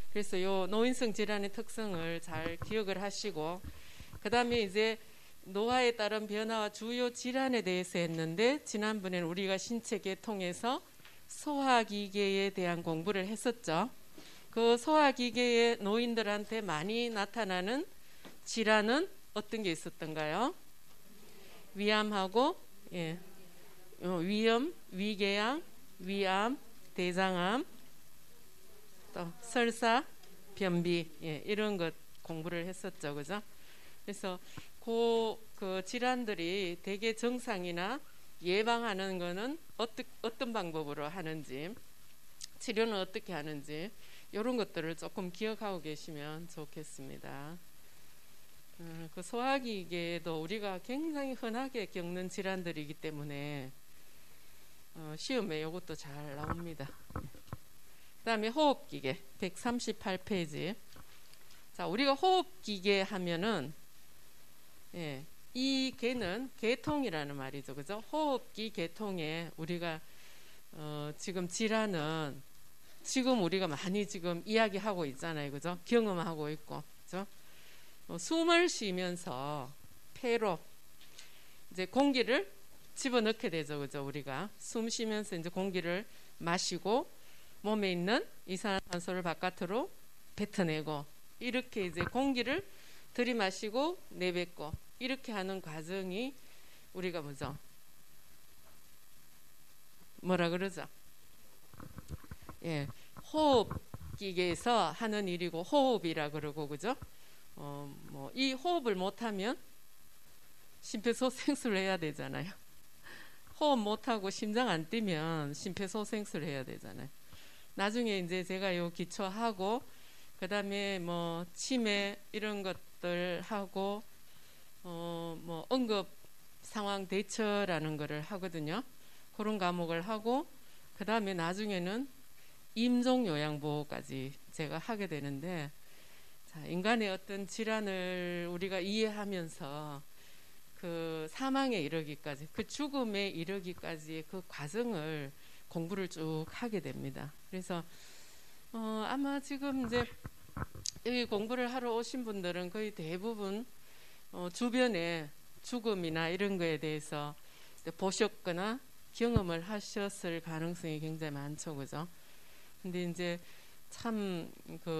그래서 요 노인성 질환의 특성을 잘 기억을 하시고, 그 다음에 이제 노화에 따른 변화와 주요 질환에 대해서 했는데, 지난번에는 우리가 신체 계통에서 소화기계에 대한 공부를 했었죠. 그 소화기계의 노인들한테 많이 나타나는 질환은 어떤 게 있었던가요? 위암하고, 예, 위염, 위궤양, 위암, 대장암, 또 설사, 변비, 예, 이런 것 공부를 했었죠, 그죠? 그래서 그 질환들이 대개 정상이나 예방하는 거는 어떤 방법으로 하는지, 치료는 어떻게 하는지, 이런 것들을 조금 기억하고 계시면 좋겠습니다. 그 소화기계도 우리가 굉장히 흔하게 겪는 질환들이기 때문에 시험에 이것도 잘 나옵니다. 그 다음에 호흡기계 138페이지. 자, 우리가 호흡기계 하면은, 예, 이 개는 계통이라는 말이죠, 그죠? 호흡기 계통에 우리가 지금 질환은 지금 우리가 많이 지금 이야기하고 있잖아요, 그죠? 경험하고 있고, 그죠? 숨을 쉬면서 폐로 이제 공기를 집어넣게 되죠, 그죠? 우리가 숨 쉬면서 이제 공기를 마시고 몸에 있는 이산화탄소를 바깥으로 뱉어내고, 이렇게 이제 공기를 들이마시고 내뱉고 이렇게 하는 과정이 우리가 뭐라 그러죠? 예, 호흡기계에서 하는 일이고 호흡이라 그러고, 그죠? 이 호흡을 못하면 심폐소생술을 해야 되잖아요. 호흡 못하고 심장 안 뛰면 심폐소생술 해야 되잖아요. 나중에 이제 제가 요 기초하고, 그 다음에 뭐 치매 이런 것들 하고, 뭐 응급 상황 대처라는 거를 하거든요. 그런 과목을 하고, 그 다음에 나중에는 임종 요양보호까지 제가 하게 되는데, 자, 인간의 어떤 질환을 우리가 이해하면서 그 사망에 이르기까지, 그 죽음에 이르기까지의 그 과정을 공부를 쭉 하게 됩니다. 그래서 아마 지금 이제 여기 공부를 하러 오신 분들은 거의 대부분 주변에 죽음이나 이런 거에 대해서 보셨거나 경험을 하셨을 가능성이 굉장히 많죠, 그죠? 근데 이제 참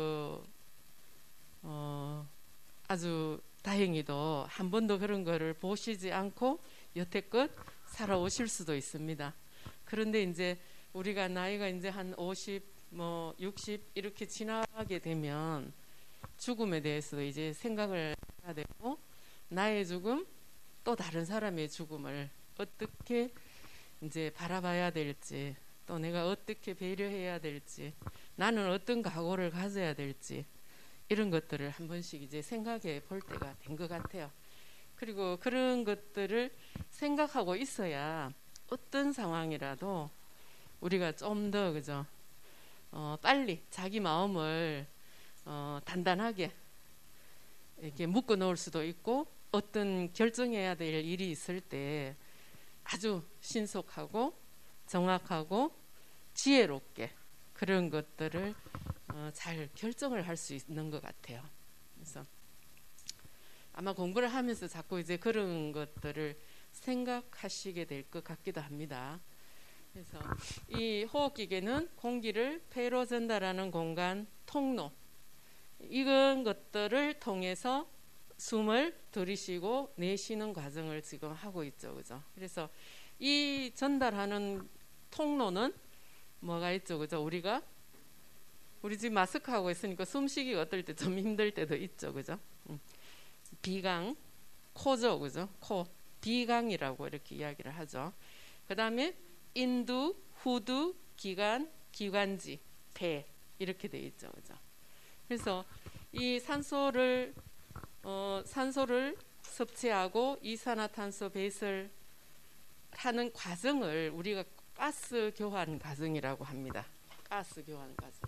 아주 다행히도 한 번도 그런 거를 보시지 않고 여태껏 살아오실 수도 있습니다. 그런데 이제 우리가 나이가 이제 한 50, 뭐 60 이렇게 지나게 되면 죽음에 대해서 이제 생각을 해야 되고, 나의 죽음, 또 다른 사람의 죽음을 어떻게 이제 바라봐야 될지, 또 내가 어떻게 배려해야 될지, 나는 어떤 각오를 가져야 될지, 이런 것들을 한 번씩 이제 생각해 볼 때가 된 것 같아요. 그리고 그런 것들을 생각하고 있어야 어떤 상황이라도 우리가 좀 더, 그죠? 빨리 자기 마음을 단단하게 이렇게 묶어 놓을 수도 있고, 어떤 결정해야 될 일이 있을 때 아주 신속하고 정확하고 지혜롭게 그런 것들을 잘 결정을 할 수 있는 것 같아요. 그래서 아마 공부를 하면서 자꾸 이제 그런 것들을 생각하시게 될 것 같기도 합니다. 그래서 이 호흡기계는 공기를 폐로 전달하는 공간, 통로, 이런 것들을 통해서 숨을 들이쉬고 내쉬는 과정을 지금 하고 있죠, 그죠? 그래서 이 전달하는 통로는 뭐가 있죠, 그죠? 우리 지금 마스크 하고 있으니까 숨쉬기가 어떨 때 좀 힘들 때도 있죠, 그죠? 비강, 코죠, 그죠? 코, 비강이라고 이렇게 이야기를 하죠. 그 다음에 인두, 후두, 기관, 기관지, 폐, 이렇게 돼 있죠, 그죠? 그래서 이 산소를 섭취하고 이산화탄소 배설하는 과정을 우리가 가스 교환 과정이라고 합니다. 가스 교환 과정.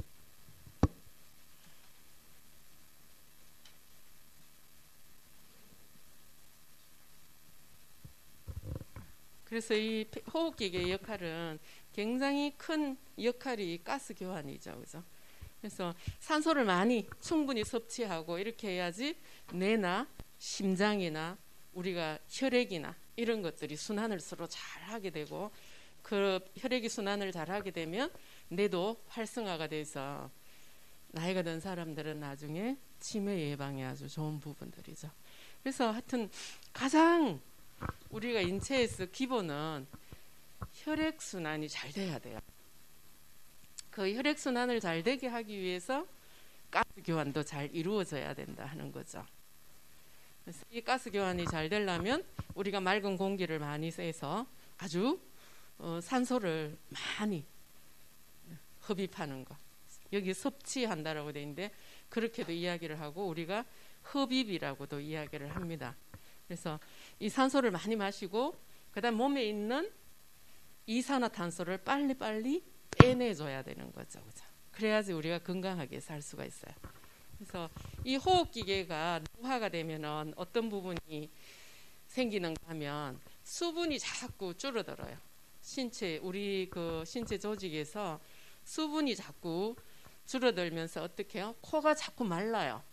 그래서 이 호흡기계의 역할은 굉장히 큰 역할이 가스 교환이죠, 그죠? 그래서 산소를 많이 충분히 섭취하고 이렇게 해야지 뇌나 심장이나 우리가 혈액이나 이런 것들이 순환을 서로 잘 하게 되고, 그 혈액이 순환을 잘 하게 되면 뇌도 활성화가 돼서 나이가 든 사람들은 나중에 치매 예방에 아주 좋은 부분들이죠. 그래서 하여튼 가장 우리가 인체에서 기본은 혈액 순환이 잘 돼야 돼요. 그 혈액 순환을 잘 되게 하기 위해서 가스 교환도 잘 이루어져야 된다 하는 거죠. 그래서 이 가스 교환이 잘 되려면 우리가 맑은 공기를 많이 쐬서 아주 산소를 많이 흡입하는 거. 여기 섭취한다라고 돼 있는데 그렇게도 이야기를 하고 우리가 흡입이라고도 이야기를 합니다. 그래서 이 산소를 많이 마시고 그다음 몸에 있는 이산화탄소를 빨리빨리 빼내줘야 되는 거죠. 그죠? 그래야지 우리가 건강하게 살 수가 있어요. 그래서 이 호흡기계가 노화가 되면은 어떤 부분이 생기는가 하면 수분이 자꾸 줄어들어요. 우리 그 신체 조직에서 수분이 자꾸 줄어들면서 어떻게 해요? 코가 자꾸 말라요.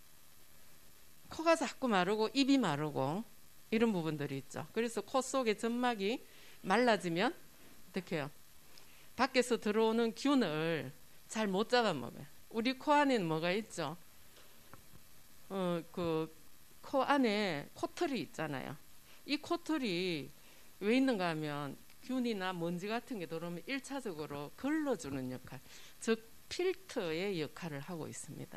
코가 자꾸 마르고 입이 마르고 이런 부분들이 있죠. 그래서 코 속의 점막이 말라지면 어떻게 해요? 밖에서 들어오는 균을 잘 못 잡아먹어요. 우리 코 안에는 뭐가 있죠? 그 코 안에 코털이 있잖아요. 이 코털이 왜 있는가 하면 균이나 먼지 같은 게 들어오면 1차적으로 걸러주는 역할, 즉 필터의 역할을 하고 있습니다.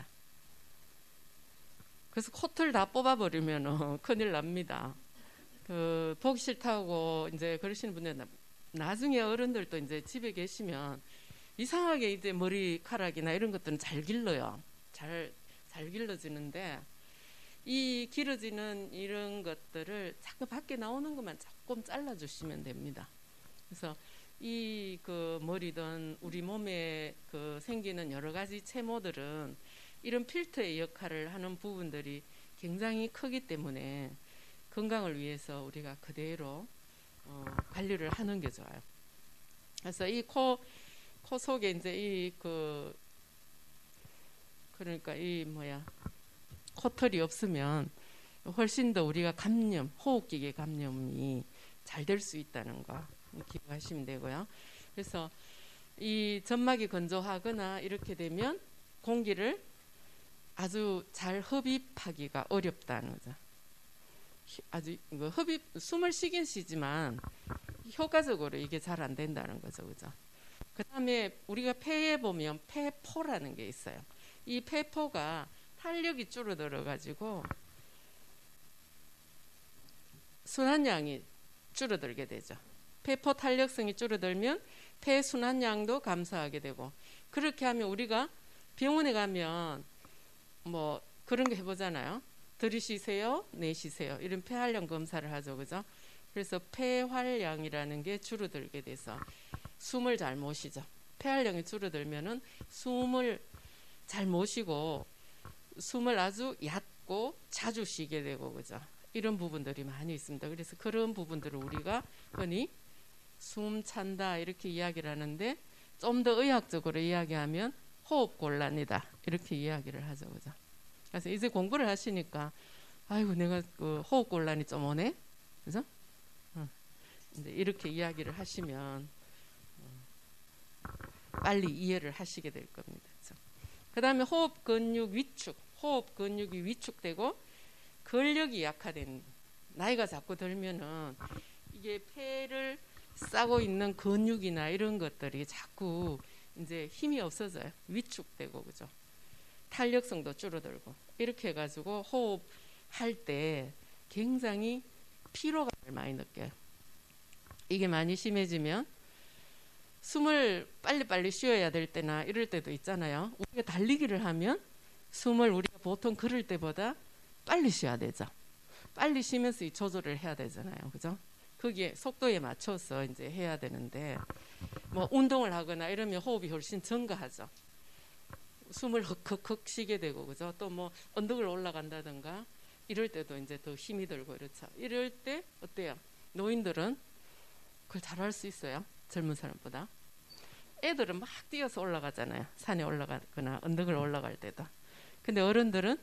그래서 코털 다 뽑아버리면 큰일 납니다. 보기 싫다고 이제 그러시는 분들, 나중에 어른들도 이제 집에 계시면 이상하게 이제 머리카락이나 이런 것들은 잘 길러요. 잘 길러지는데 이 길어지는 이런 것들을 자꾸 밖에 나오는 것만 조금 잘라주시면 됩니다. 그래서 이 그 머리든 우리 몸에 그 생기는 여러 가지 채모들은 이런 필터의 역할을 하는 부분들이 굉장히 크기 때문에 건강을 위해서 우리가 그대로 관리를 하는 게 좋아요. 그래서 이 코 속에 이제 그러니까 코털이 없으면 훨씬 더 우리가 호흡기계 감염이 잘 될 수 있다는 거 기억하시면 되고요. 그래서 이 점막이 건조하거나 이렇게 되면 공기를 아주 잘 흡입하기가 어렵다는 거죠. 아주 숨을 쉬긴 쉬지만 효과적으로 이게 잘 안 된다는 거죠. 그죠? 그 다음에 우리가 폐에 보면 폐포라는 게 있어요. 이 폐포가 탄력이 줄어들어 가지고 순환량이 줄어들게 되죠. 폐포 탄력성이 줄어들면 폐 순환량도 감소하게 되고, 그렇게 하면 우리가 병원에 가면 뭐 그런 거 해보잖아요. 들이쉬세요, 내쉬세요. 이런 폐활량 검사를 하죠. 그죠? 그래서 폐활량이라는 게 줄어들게 돼서 숨을 잘 못 쉬죠. 폐활량이 줄어들면은 숨을 잘 못 쉬고 숨을 아주 얕고 자주 쉬게 되고, 그죠? 이런 부분들이 많이 있습니다. 그래서 그런 부분들을 우리가 흔히 숨 찬다 이렇게 이야기를 하는데, 좀 더 의학적으로 이야기하면 호흡곤란이다 이렇게 이야기를 하죠. 그죠? 그래서 이제 공부를 하시니까 아이고 내가 그 호흡곤란이 좀 오네, 그죠? 이제 이렇게 이야기를 하시면 빨리 이해를 하시게 될 겁니다. 그 다음에 호흡 근육이 위축되고 근력이 약화된, 나이가 자꾸 들면은 이게 폐를 싸고 있는 근육이나 이런 것들이 자꾸 이제 힘이 없어져요. 위축되고, 그죠? 탄력성도 줄어들고 이렇게 해가지고 호흡할 때 굉장히 피로감을 많이 느껴요. 이게 많이 심해지면 숨을 빨리빨리 쉬어야 될 때나 이럴 때도 있잖아요. 우리가 달리기를 하면 숨을 우리가 보통 걸을 때보다 빨리 쉬어야 되죠. 빨리 쉬면서 이 조절을 해야 되잖아요. 그죠? 거기에 속도에 맞춰서 이제 해야 되는데, 뭐 운동을 하거나 이러면 호흡이 훨씬 증가하죠. 숨을 헉헉헉 쉬게 되고, 그죠? 또 뭐 언덕을 올라간다든가 이럴 때도 이제 더 힘이 들고 이렇죠. 이럴 때 어때요? 노인들은 그걸 잘할 수 있어요. 젊은 사람보다. 애들은 막 뛰어서 올라가잖아요. 산에 올라가거나 언덕을 올라갈 때도. 근데 어른들은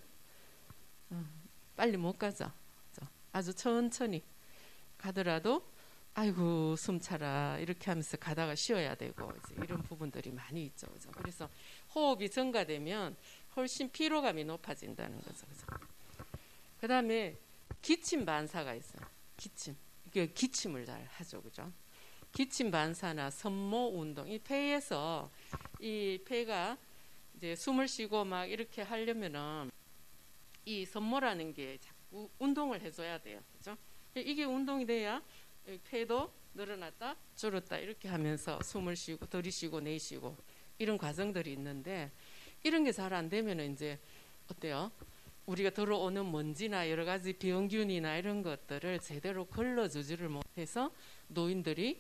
빨리 못 가죠. 아주 천천히 가더라도 아이고 숨 차라 이렇게 하면서 가다가 쉬어야 되고 이제 이런 부분들이 많이 있죠. 그죠? 그래서 호흡이 증가되면 훨씬 피로감이 높아진다는 거죠. 그죠? 그다음에 기침 반사가 있어요. 기침. 이게 기침을 잘 하죠. 그죠? 기침 반사나 섬모 운동. 이 폐에서 이 폐가 이제 숨을 쉬고 막 이렇게 하려면은 이 섬모라는 게 자꾸 운동을 해줘야 돼요. 그죠? 이게 운동이 돼야 폐도 늘어났다 줄었다 이렇게 하면서 숨을 쉬고 들이쉬고 내쉬고 이런 과정들이 있는데 이런 게 잘 안 되면 이제 어때요? 우리가 들어오는 먼지나 여러 가지 병균이나 이런 것들을 제대로 걸러주지를 못해서 노인들이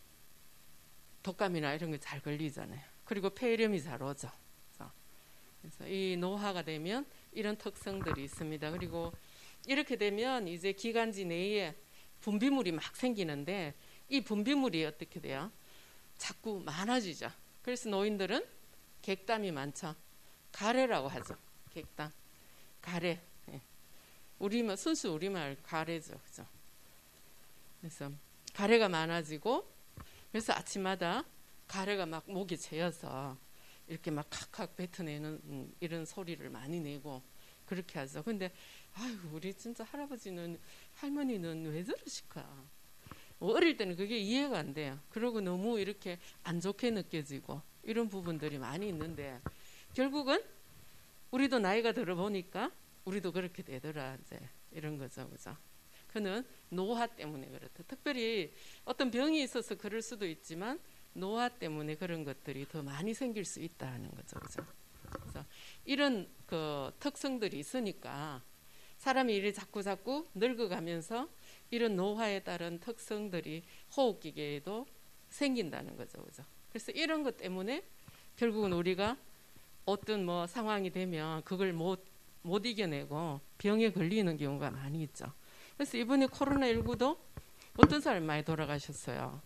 독감이나 이런 게 잘 걸리잖아요. 그리고 폐렴이 잘 오죠. 그래서 이 노화가 되면 이런 특성들이 있습니다. 그리고 이렇게 되면 이제 기관지 내에 분비물이 막 생기는데 이 분비물이 어떻게 돼요? 자꾸 많아지죠. 그래서 노인들은 객담이 많죠. 가래라고 하죠. 객담. 가래. 예. 우리말 순수 우리말 가래죠. 그죠? 그래서 가래가 많아지고 그래서 아침마다 가래가 막 목에 채여서 이렇게 막 칵칵 뱉어내는 이런 소리를 많이 내고 그렇게 하죠. 근데 아유 우리 진짜 할아버지는 할머니는 왜 저러실까? 어릴 때는 그게 이해가 안 돼요. 그러고 너무 이렇게 안 좋게 느껴지고 이런 부분들이 많이 있는데 결국은 우리도 나이가 들어 보니까 우리도 그렇게 되더라 이제 이런 거죠, 그죠? 그는 노화 때문에 그렇다. 특별히 어떤 병이 있어서 그럴 수도 있지만 노화 때문에 그런 것들이 더 많이 생길 수 있다는 거죠, 그죠? 그래서 이런 그 특성들이 있으니까 사람이 이래 자꾸 늙어가면서 이런 노화에 따른 특성들이 호흡기계에도 생긴다는 거죠, 그죠? 그래서 이런 것 때문에 결국은 우리가 어떤 뭐 상황이 되면 그걸 못 이겨내고 병에 걸리는 경우가 많이 있죠. 그래서 이번에 코로나19도 어떤 사람이 많이 돌아가셨어요.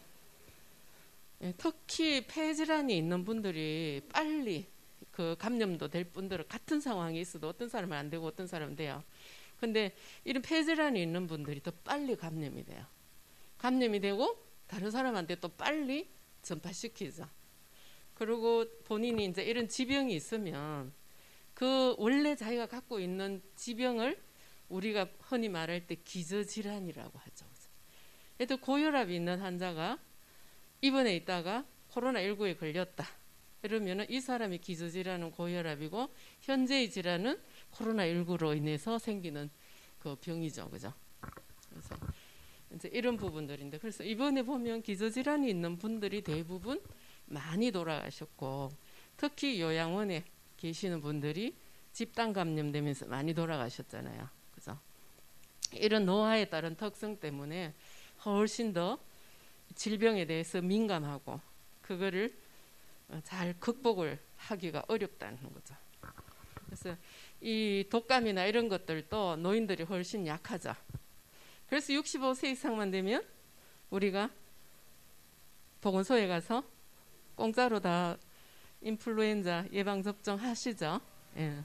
예, 특히 폐질환이 있는 분들이 빨리 그 감염도 될 분들은 같은 상황이 있어도 어떤 사람은 안 되고 어떤 사람은 돼요. 근데 이런 폐질환이 있는 분들이 더 빨리 감염이 돼요. 감염이 되고 다른 사람한테 또 빨리 전파시키죠. 그리고 본인이 이제 이런 지병이 있으면 그 원래 자기가 갖고 있는 지병을 우리가 흔히 말할 때 기저질환이라고 하죠. 예를 들어 고혈압이 있는 환자가 입원해 있다가 코로나19에 걸렸다. 이러면 이 사람이 기저질환은 고혈압이고 현재의 질환은 코로나19로 인해서 생기는 그 병이죠. 그죠? 그래서 이제 이런 부분들인데 그래서 이번에 보면 기저질환이 있는 분들이 대부분 많이 돌아가셨고 특히 요양원에 계시는 분들이 집단 감염되면서 많이 돌아가셨잖아요. 그죠? 이런 노화에 따른 특성 때문에 훨씬 더 질병에 대해서 민감하고 그거를 잘 극복을 하기가 어렵다는 거죠. 그래서 이 독감이나 이런 것들도 노인들이 훨씬 약하죠. 그래서 65세 이상만 되면 우리가 보건소에 가서 공짜로 다 인플루엔자 예방접종 하시죠. 예.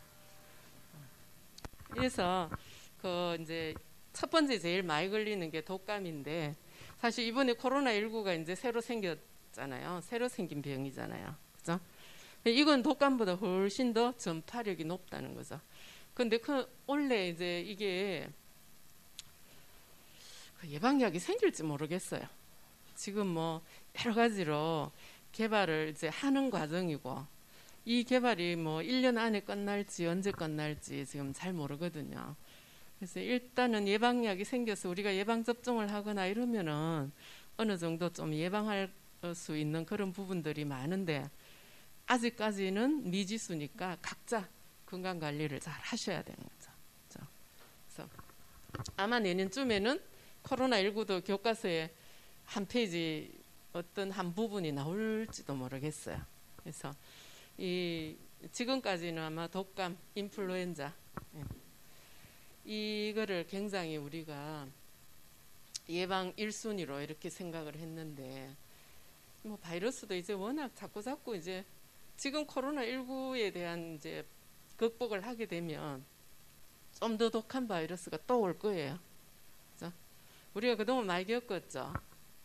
그래서 그 이제 첫 번째 제일 많이 걸리는 게 독감인데 사실 이번에 코로나19가 이제 새로 생겼잖아요. 새로 생긴 병이잖아요. 그죠? 이건 독감보다 훨씬 더 전파력이 높다는 거죠. 근데 그 원래 이제 이게 예방약이 생길지 모르겠어요. 지금 뭐 여러 가지로 개발을 이제 하는 과정이고 이 개발이 뭐 1년 안에 끝날지 언제 끝날지 지금 잘 모르거든요. 그래서 일단은 예방약이 생겨서 우리가 예방접종을 하거나 이러면은 어느 정도 좀 예방할 수 있는 그런 부분들이 많은데 아직까지는 미지수니까 각자 건강관리를 잘 하셔야 되는 거죠. 그래서 아마 내년쯤에는 코로나19도 교과서에 한 페이지 어떤 한 부분이 나올지도 모르겠어요. 그래서 이 지금까지는 아마 독감, 인플루엔자 이거를 굉장히 우리가 예방 1순위로 이렇게 생각을 했는데 뭐 바이러스도 이제 워낙 자꾸 이제 지금 코로나19에 대한 이제 극복을 하게 되면 좀 더 독한 바이러스가 또 올 거예요. 그죠? 우리가 그동안 많이 겪었죠.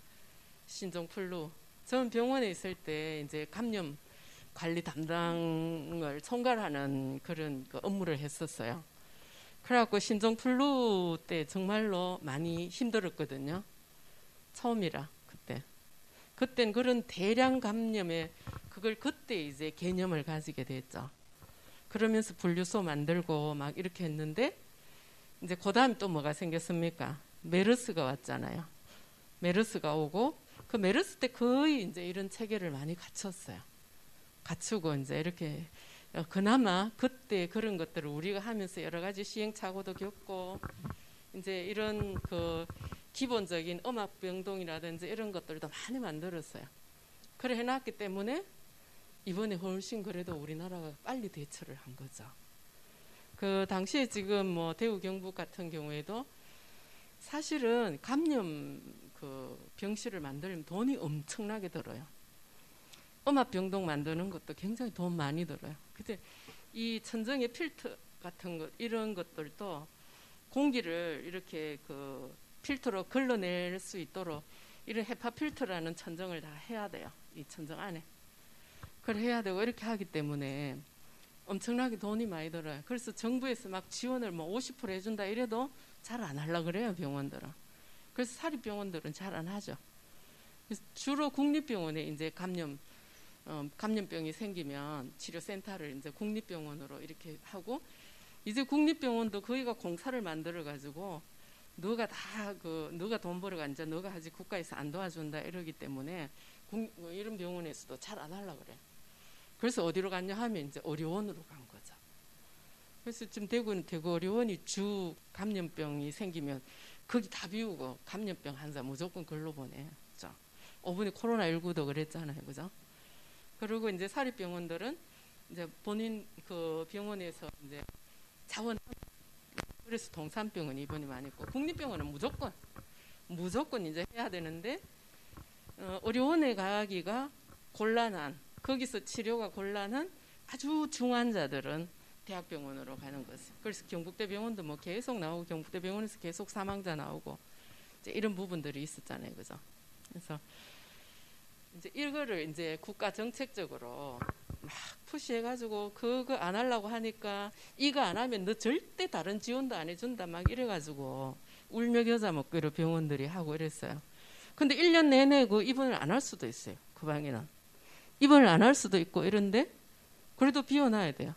신종플루. 저는 병원에 있을 때 이제 감염 관리 담당을 총괄하는 그런 그 업무를 했었어요. 그래갖고 신종플루 때 정말로 많이 힘들었거든요. 처음이라 그때. 그땐 그런 대량 감염에 그걸 그때 이제 개념을 가지게 됐죠. 그러면서 분류소 만들고 막 이렇게 했는데 이제 그다음에 또 뭐가 생겼습니까? 메르스가 왔잖아요. 메르스가 오고 그 메르스 때 거의 이제 이런 체계를 많이 갖췄어요. 갖추고 이제 이렇게 그나마 그때 그런 것들을 우리가 하면서 여러 가지 시행착오도 겪고 이제 이런 그 기본적인 음압병동이라든지 이런 것들도 많이 만들었어요. 그래 해놨기 때문에 이번에 훨씬 그래도 우리나라가 빨리 대처를 한 거죠. 그 당시에 지금 뭐 대구 경북 같은 경우에도 사실은 감염 그 병실을 만들면 돈이 엄청나게 들어요. 음압병동 만드는 것도 굉장히 돈 많이 들어요. 근데 이 천정의 필터 같은 것 이런 것들도 공기를 이렇게 그 필터로 걸러낼 수 있도록 이런 헤파 필터라는 천정을 다 해야 돼요. 이 천정 안에. 그걸 해야 되고 이렇게 하기 때문에 엄청나게 돈이 많이 들어요. 그래서 정부에서 막 지원을 뭐 50% 해준다 이래도 잘 안 하려고 그래요, 병원들은. 그래서 사립병원들은 잘 안 하죠. 그래서 주로 국립병원에 이제 감염병이 생기면 치료센터를 이제 국립병원으로 이렇게 하고 이제 국립병원도 거기가 공사를 만들어 가지고 너가 돈 벌어가 이제 너가 하지 국가에서 안 도와준다 이러기 때문에 이런 병원에서도 잘 안 하려고 그래. 그래서 어디로 갔냐 하면 이제 의료원으로 간 거죠. 그래서 지금 대구는 대구 의료원이 주 감염병이 생기면 거기 다 비우고 감염병 환자 무조건 글로 보내. 그죠? 이번에 코로나19도 그랬잖아요. 그죠? 그리고 이제 사립병원들은 이제 본인 그 병원에서 이제 자원, 그래서 동산병원 입원이 많이 있고 국립병원은 무조건 이제 해야 되는데 의료원에 가기가 곤란한 거기서 치료가 곤란한 아주 중환자들은 대학병원으로 가는 거죠. 그래서 경북대병원도 뭐 계속 나오고 경북대병원에서 계속 사망자 나오고 이제 이런 부분들이 있었잖아요, 그죠? 그래서 이제 이거를 이제 국가 정책적으로 막 푸시해가지고 그거 안 하려고 하니까 이거 안 하면 너 절대 다른 지원도 안 해준다 막 이래가지고 울며 겨자 먹고 이런 병원들이 하고 이랬어요. 근데 1년 내내 그 입원을 안 할 수도 있어요. 그 방에는 입원을 안 할 수도 있고 이런데 그래도 비워놔야 돼요.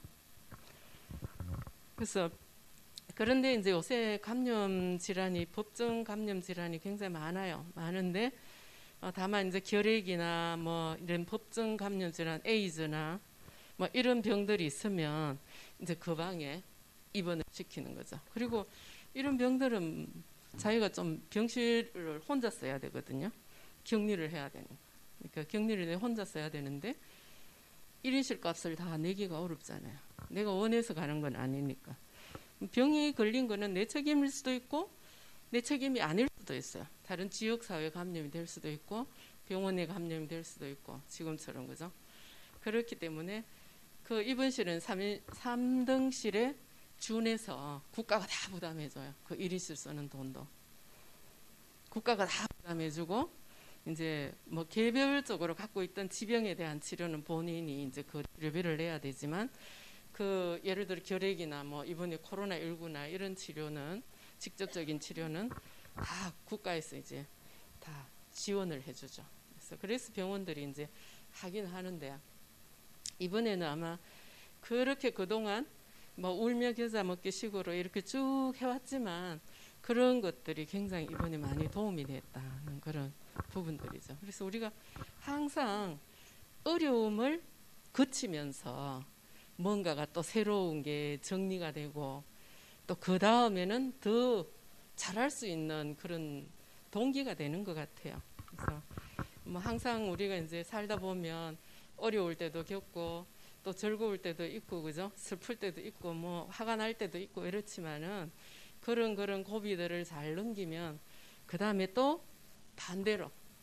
그래서 그런데 이제 요새 감염 질환이 법정 감염 질환이 굉장히 많은데 다만 이제 결핵이나 뭐 이런 법정 감염 질환 에이즈나 뭐 이런 병들이 있으면 이제 그 방에 입원을 시키는 거죠. 그리고 이런 병들은 자기가 좀 병실을 혼자 써야 되거든요. 격리를 해야 되는. 그러니까 격리를 혼자 써야 되는데 1인실 값을 다 내기가 어렵잖아요. 내가 원해서 가는 건 아니니까. 병이 걸린 거는 내 책임일 수도 있고 내 책임이 아닐 수도 있어요. 다른 지역사회 감염이 될 수도 있고 병원에 감염이 될 수도 있고 지금처럼 그죠? 그렇기 때문에 그 입원실은 3등실에 준해서 국가가 다 부담해줘요. 그 1인실 쓰는 돈도. 국가가 다 부담해주고 이제 뭐 개별적으로 갖고 있던 지병에 대한 치료는 본인이 이제 그 치료비를 내야 되지만 그 예를 들어 결핵이나 뭐 이번에 코로나19나 이런 치료는 직접적인 치료는 다 국가에서 이제 다 지원을 해주죠. 그래서 병원들이 이제 하긴 하는데 이번에는 아마 그렇게 그동안 뭐 울며 겨자 먹기 식으로 이렇게 쭉 해왔지만 그런 것들이 굉장히 이번에 많이 도움이 됐다는 그런 부분들이죠. 그래서 우리가 항상 어려움을 거치면서 뭔가가 또 새로운 게 정리가 되고 또 그 다음에는 더 잘할 수 있는 그런 동기가 되는 것 같아요. 그래서 뭐 항상 우리가 이제 살다 보면 어려울 때도 겪고 또 즐거울 때도 있고 그죠? 슬플 때도 있고 뭐 화가 날 때도 있고 이렇지만은 그런 고비들을 잘 넘기면 그 다음에 또 반대로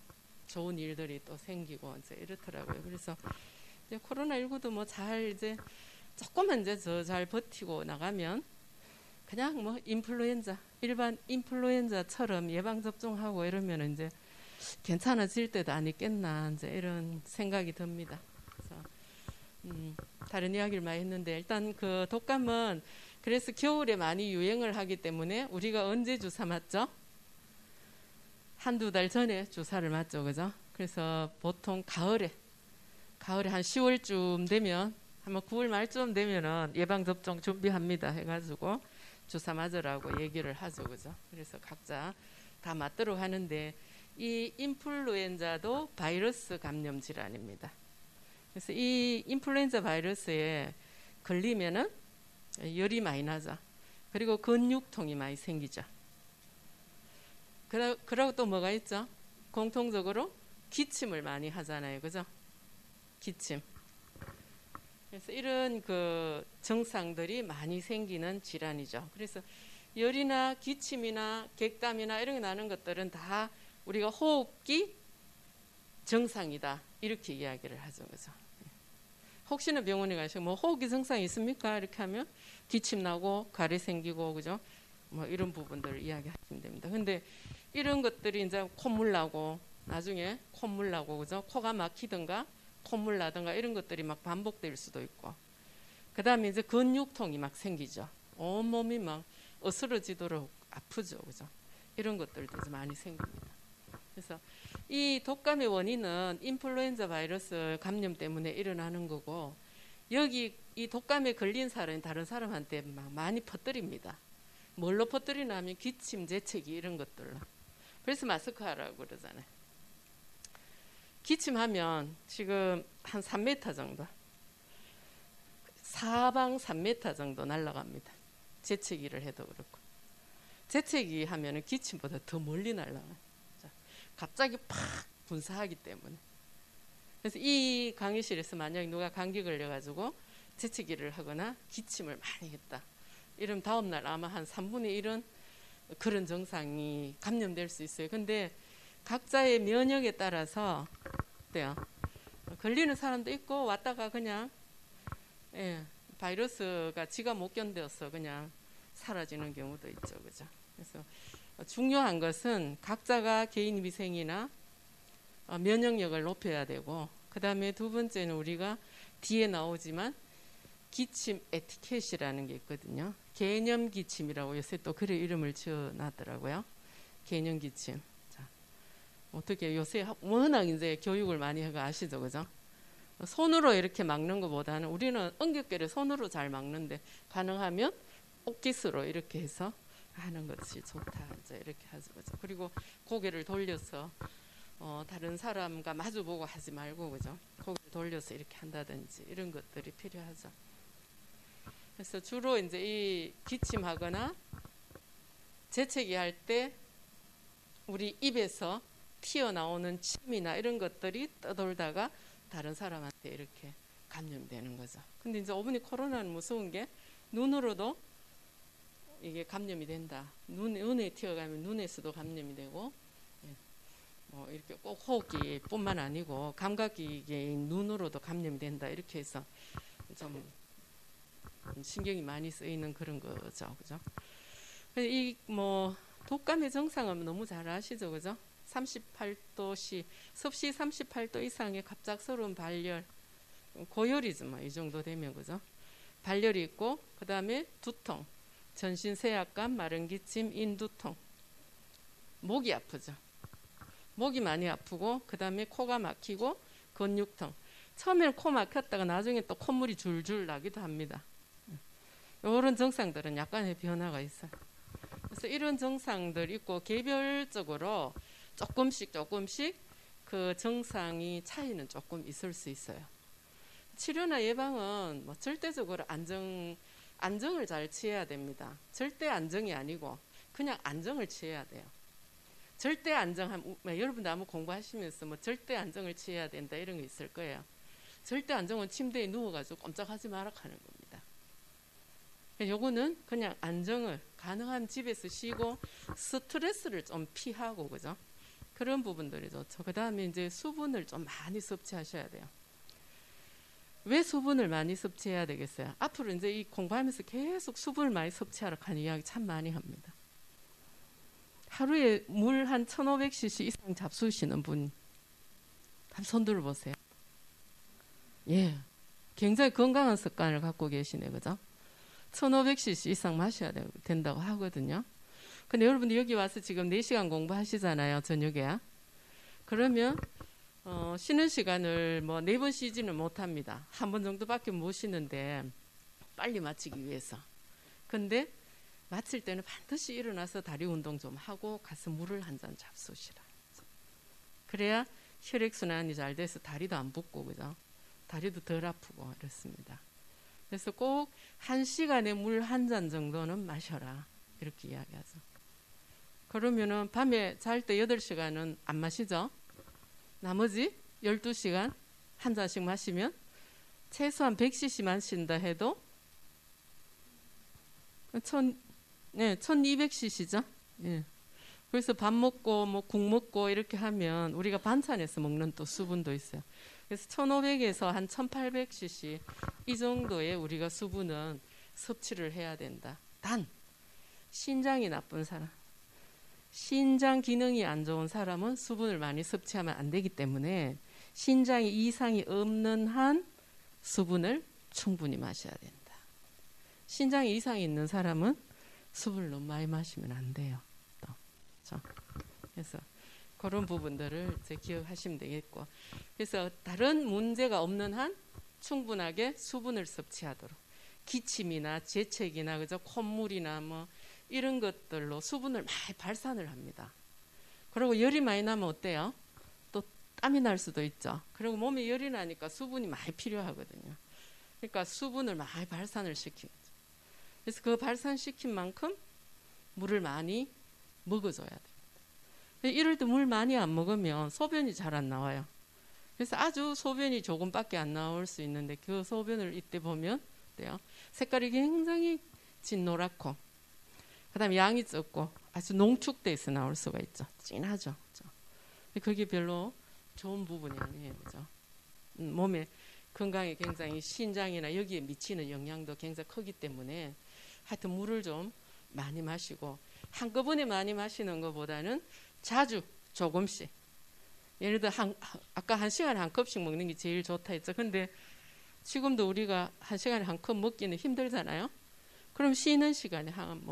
좋은 일들이 또 생기고 이제 이렇더라고요. 그래서 이제 코로나19도 뭐 잘 이제 조금만 이제 잘 버티고 나가면 그냥 뭐 인플루엔자, 일반 인플루엔자처럼 예방 접종하고 이러면 이제 괜찮아질 때도 아니겠나 이제 이런 생각이 듭니다. 그래서 다른 이야기를 많이 했는데 일단 그 독감은 그래서 겨울에 많이 유행을 하기 때문에 우리가 언제 주사 맞죠? 한두 달 전에 주사를 맞죠, 그죠? 그래서 보통 가을에 한 10월쯤 되면 아마 9월 말쯤 되면은 예방 접종 준비합니다 해가지고 주사 맞으라고 얘기를 하죠, 그죠? 그래서 각자 다 맞도록 하는데 이 인플루엔자도 바이러스 감염 질환입니다. 그래서 이 인플루엔자 바이러스에 걸리면은 열이 많이 나죠. 그리고 근육통이 많이 생기죠. 그러고 또 뭐가 있죠? 공통적으로 기침을 많이 하잖아요, 그죠? 기침. 그래서 이런 그 증상들이 많이 생기는 질환이죠. 그래서 열이나 기침이나 객담이나 이런 게 나는 것들은 다 우리가 호흡기 증상이다 이렇게 이야기를 하죠, 그죠? 혹시나 병원에 가시고 뭐 호흡기 증상이 있습니까? 이렇게 하면 기침 나고 가래 생기고 그죠? 뭐 이런 부분들을 이야기하시면 됩니다. 근데 이런 것들이 이제 콧물 나고 나중에 콧물 나고 그죠? 코가 막히든가 콧물 나든가 이런 것들이 막 반복될 수도 있고 그다음에 이제 근육통이 막 생기죠. 온 몸이 막 어스러지도록 아프죠, 그죠? 이런 것들도 이제 많이 생깁니다. 그래서 이 독감의 원인은 인플루엔자 바이러스 감염 때문에 일어나는 거고 여기 이 독감에 걸린 사람이 다른 사람한테 막 많이 퍼뜨립니다. 뭘로 퍼뜨리냐면 기침, 재채기 이런 것들로. 그래서 마스크 하라고 그러잖아요. 기침하면 지금 한 3m 정도 사방 3m 정도 날아갑니다. 재채기를 해도 그렇고 재채기 하면 기침보다 더 멀리 날아가요. 갑자기 팍 분사하기 때문에. 그래서 이 강의실에서 만약에 누가 감기 걸려가지고 재채기를 하거나 기침을 많이 했다. 이러면 다음날 아마 한 3분의 1은 그런 증상이 감염될 수 있어요. 근데 각자의 면역에 따라서 어때요? 걸리는 사람도 있고 왔다가 그냥 바이러스가 지가 못 견뎌서 그냥 사라지는 경우도 있죠. 그죠? 그래서 중요한 것은 각자가 개인 위생이나 면역력을 높여야 되고 그 다음에 두 번째는 우리가 뒤에 나오지만 기침 에티켓이라는 게 있거든요. 개념 기침이라고 요새 또 그런 이름을 지어놨더라고요. 개념 기침. 자, 어떻게 요새 워낙 이제 교육을 많이 해가 아시죠, 그죠? 손으로 이렇게 막는 것보다는 우리는 응급계를 손으로 잘 막는데 가능하면 옥기스로 이렇게 해서 하는 것이 좋다. 이제 이렇게 하죠, 그죠? 그리고 고개를 돌려서 다른 사람과 마주보고 하지 말고, 그죠? 고개를 돌려서 이렇게 한다든지 이런 것들이 필요하죠. 그래서 주로 이제 이 기침하거나 재채기 할 때 우리 입에서 튀어나오는 침이나 이런 것들이 떠돌다가 다른 사람한테 이렇게 감염되는 거죠. 근데 이제 어머니 코로나는 무서운 게 눈으로도 이게 감염이 된다. 눈에 튀어가면 눈에서도 감염이 되고, 뭐 이렇게 꼭 호흡기뿐만 아니고 감각기계인 눈으로도 감염이 된다. 이렇게 해서 좀 신경이 많이 쓰이는 그런 거죠, 그죠? 이 뭐 독감의 증상은 너무 잘 아시죠, 그죠? 38도씨, 섭씨 38도 이상의 갑작스러운 발열, 고열이죠, 뭐 이 정도 되면, 그죠? 발열이 있고, 그 다음에 두통. 전신 세약감, 마른 기침, 인두통. 목이 아프죠. 목이 많이 아프고 그 다음에 코가 막히고 근육통. 처음에는 코 막혔다가 나중에 또 콧물이 줄줄 나기도 합니다. 이런 증상들은 약간의 변화가 있어요. 그래서 이런 증상들 있고 개별적으로 조금씩 그 증상이 차이는 조금 있을 수 있어요. 치료나 예방은 뭐 절대적으로 안정을 잘 취해야 됩니다. 절대 안정이 아니고 그냥 안정을 취해야 돼요. 절대 안정함, 여러분도 아마 공부하시면서 뭐 절대 안정을 취해야 된다 이런 거 있을 거예요. 절대 안정은 침대에 누워가지고 꼼짝하지 마라 하는 겁니다. 요거는 그냥 안정을 가능한 집에서 쉬고 스트레스를 좀 피하고, 그죠? 그런 부분들이 좋죠. 그 다음에 이제 수분을 좀 많이 섭취하셔야 돼요. 왜 수분을 많이 섭취해야 되겠어요? 앞으로 이제 이 공부하면서 계속 수분을 많이 섭취하라 하는 이야기 참 많이 합니다. 하루에 물 한 1500cc 이상 잡수시는 분, 한번 손 들어보세요. 예, 굉장히 건강한 습관을 갖고 계시네, 그죠? 1500cc 이상 마셔야 된다고 하거든요. 근데 여러분들 여기 와서 지금 4시간 공부하시잖아요, 저녁에. 그러면 쉬는 시간을 뭐 4번 쉬지는 못합니다. 한 번 정도밖에 못 쉬는데 빨리 마치기 위해서. 근데 마칠 때는 반드시 일어나서 다리 운동 좀 하고 가서 물을 한 잔 잡수시라. 그래야 혈액순환이 잘 돼서 다리도 안 붓고, 그죠? 다리도 덜 아프고 이렇습니다. 그래서 꼭 1시간에 물 한 잔 정도는 마셔라, 이렇게 이야기하죠. 그러면은 밤에 잘 때 8시간은 안 마시죠? 나머지 12시간 한 잔씩 마시면 최소한 100cc 마신다 해도 1200cc죠. 예. 그래서 밥 먹고 뭐 국 먹고 이렇게 하면 우리가 반찬에서 먹는 또 수분도 있어요. 그래서 1500에서 한 1800cc 이 정도의 우리가 수분은 섭취를 해야 된다. 단 신장이 나쁜 사람, 신장 기능이 안 좋은 사람은 수분을 많이 섭취하면 안 되기 때문에 신장이 이상이 없는 한 수분을 충분히 마셔야 된다. 신장에 이상이 있는 사람은 수분을 너무 많이 마시면 안 돼요. 또. 그렇죠? 그래서 그런 부분들을 이제 기억하시면 되겠고, 그래서 다른 문제가 없는 한 충분하게 수분을 섭취하도록, 기침이나 재채기나 그죠, 콧물이나 뭐 이런 것들로 수분을 많이 발산을 합니다. 그리고 열이 많이 나면 어때요? 또 땀이 날 수도 있죠. 그리고 몸에 열이 나니까 수분이 많이 필요하거든요. 그러니까 수분을 많이 발산을 시키죠. 그래서 그 발산시킨 만큼 물을 많이 먹어줘야 돼요. 이럴 때 물 많이 안 먹으면 소변이 잘 안 나와요. 그래서 아주 소변이 조금밖에 안 나올 수 있는데 그 소변을 이때 보면 어때요? 색깔이 굉장히 진노랗고, 그 다음에 양이 적고 아주 농축돼서 나올 수가 있죠. 진하죠. 그렇죠? 그게 별로 좋은 부분이 아니에요. 그렇죠? 몸의 건강에 굉장히 신장이나 여기에 미치는 영향도 굉장히 크기 때문에 하여튼 물을 좀 많이 마시고, 한꺼번에 많이 마시는 것보다는 자주 조금씩, 예를 들어 아까 1시간에 한 컵씩 먹는 게 제일 좋다 했죠. 근데 지금도 우리가 1시간에 한 컵 먹기는 힘들잖아요. 그럼 쉬는 시간에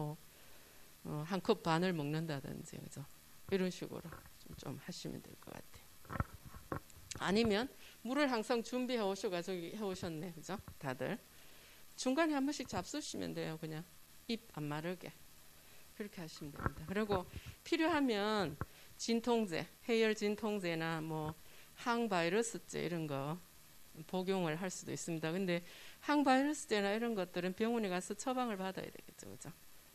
한 컵 반을 먹는다든지, 그죠? 이런 식으로 좀 하시면 될 것 같아요. 아니면 물을 항상 준비해 오셔가지고 해 오셨네, 그죠? 다들 중간에 한 번씩 잡수시면 돼요. 그냥 입 안 마르게 그렇게 하시면 됩니다. 그리고 필요하면 진통제, 해열 진통제나 뭐 항바이러스제 이런 거 복용을 할 수도 있습니다. 근데 항바이러스제나 이런 것들은 병원에 가서 처방을 받아야 되겠죠, 그죠?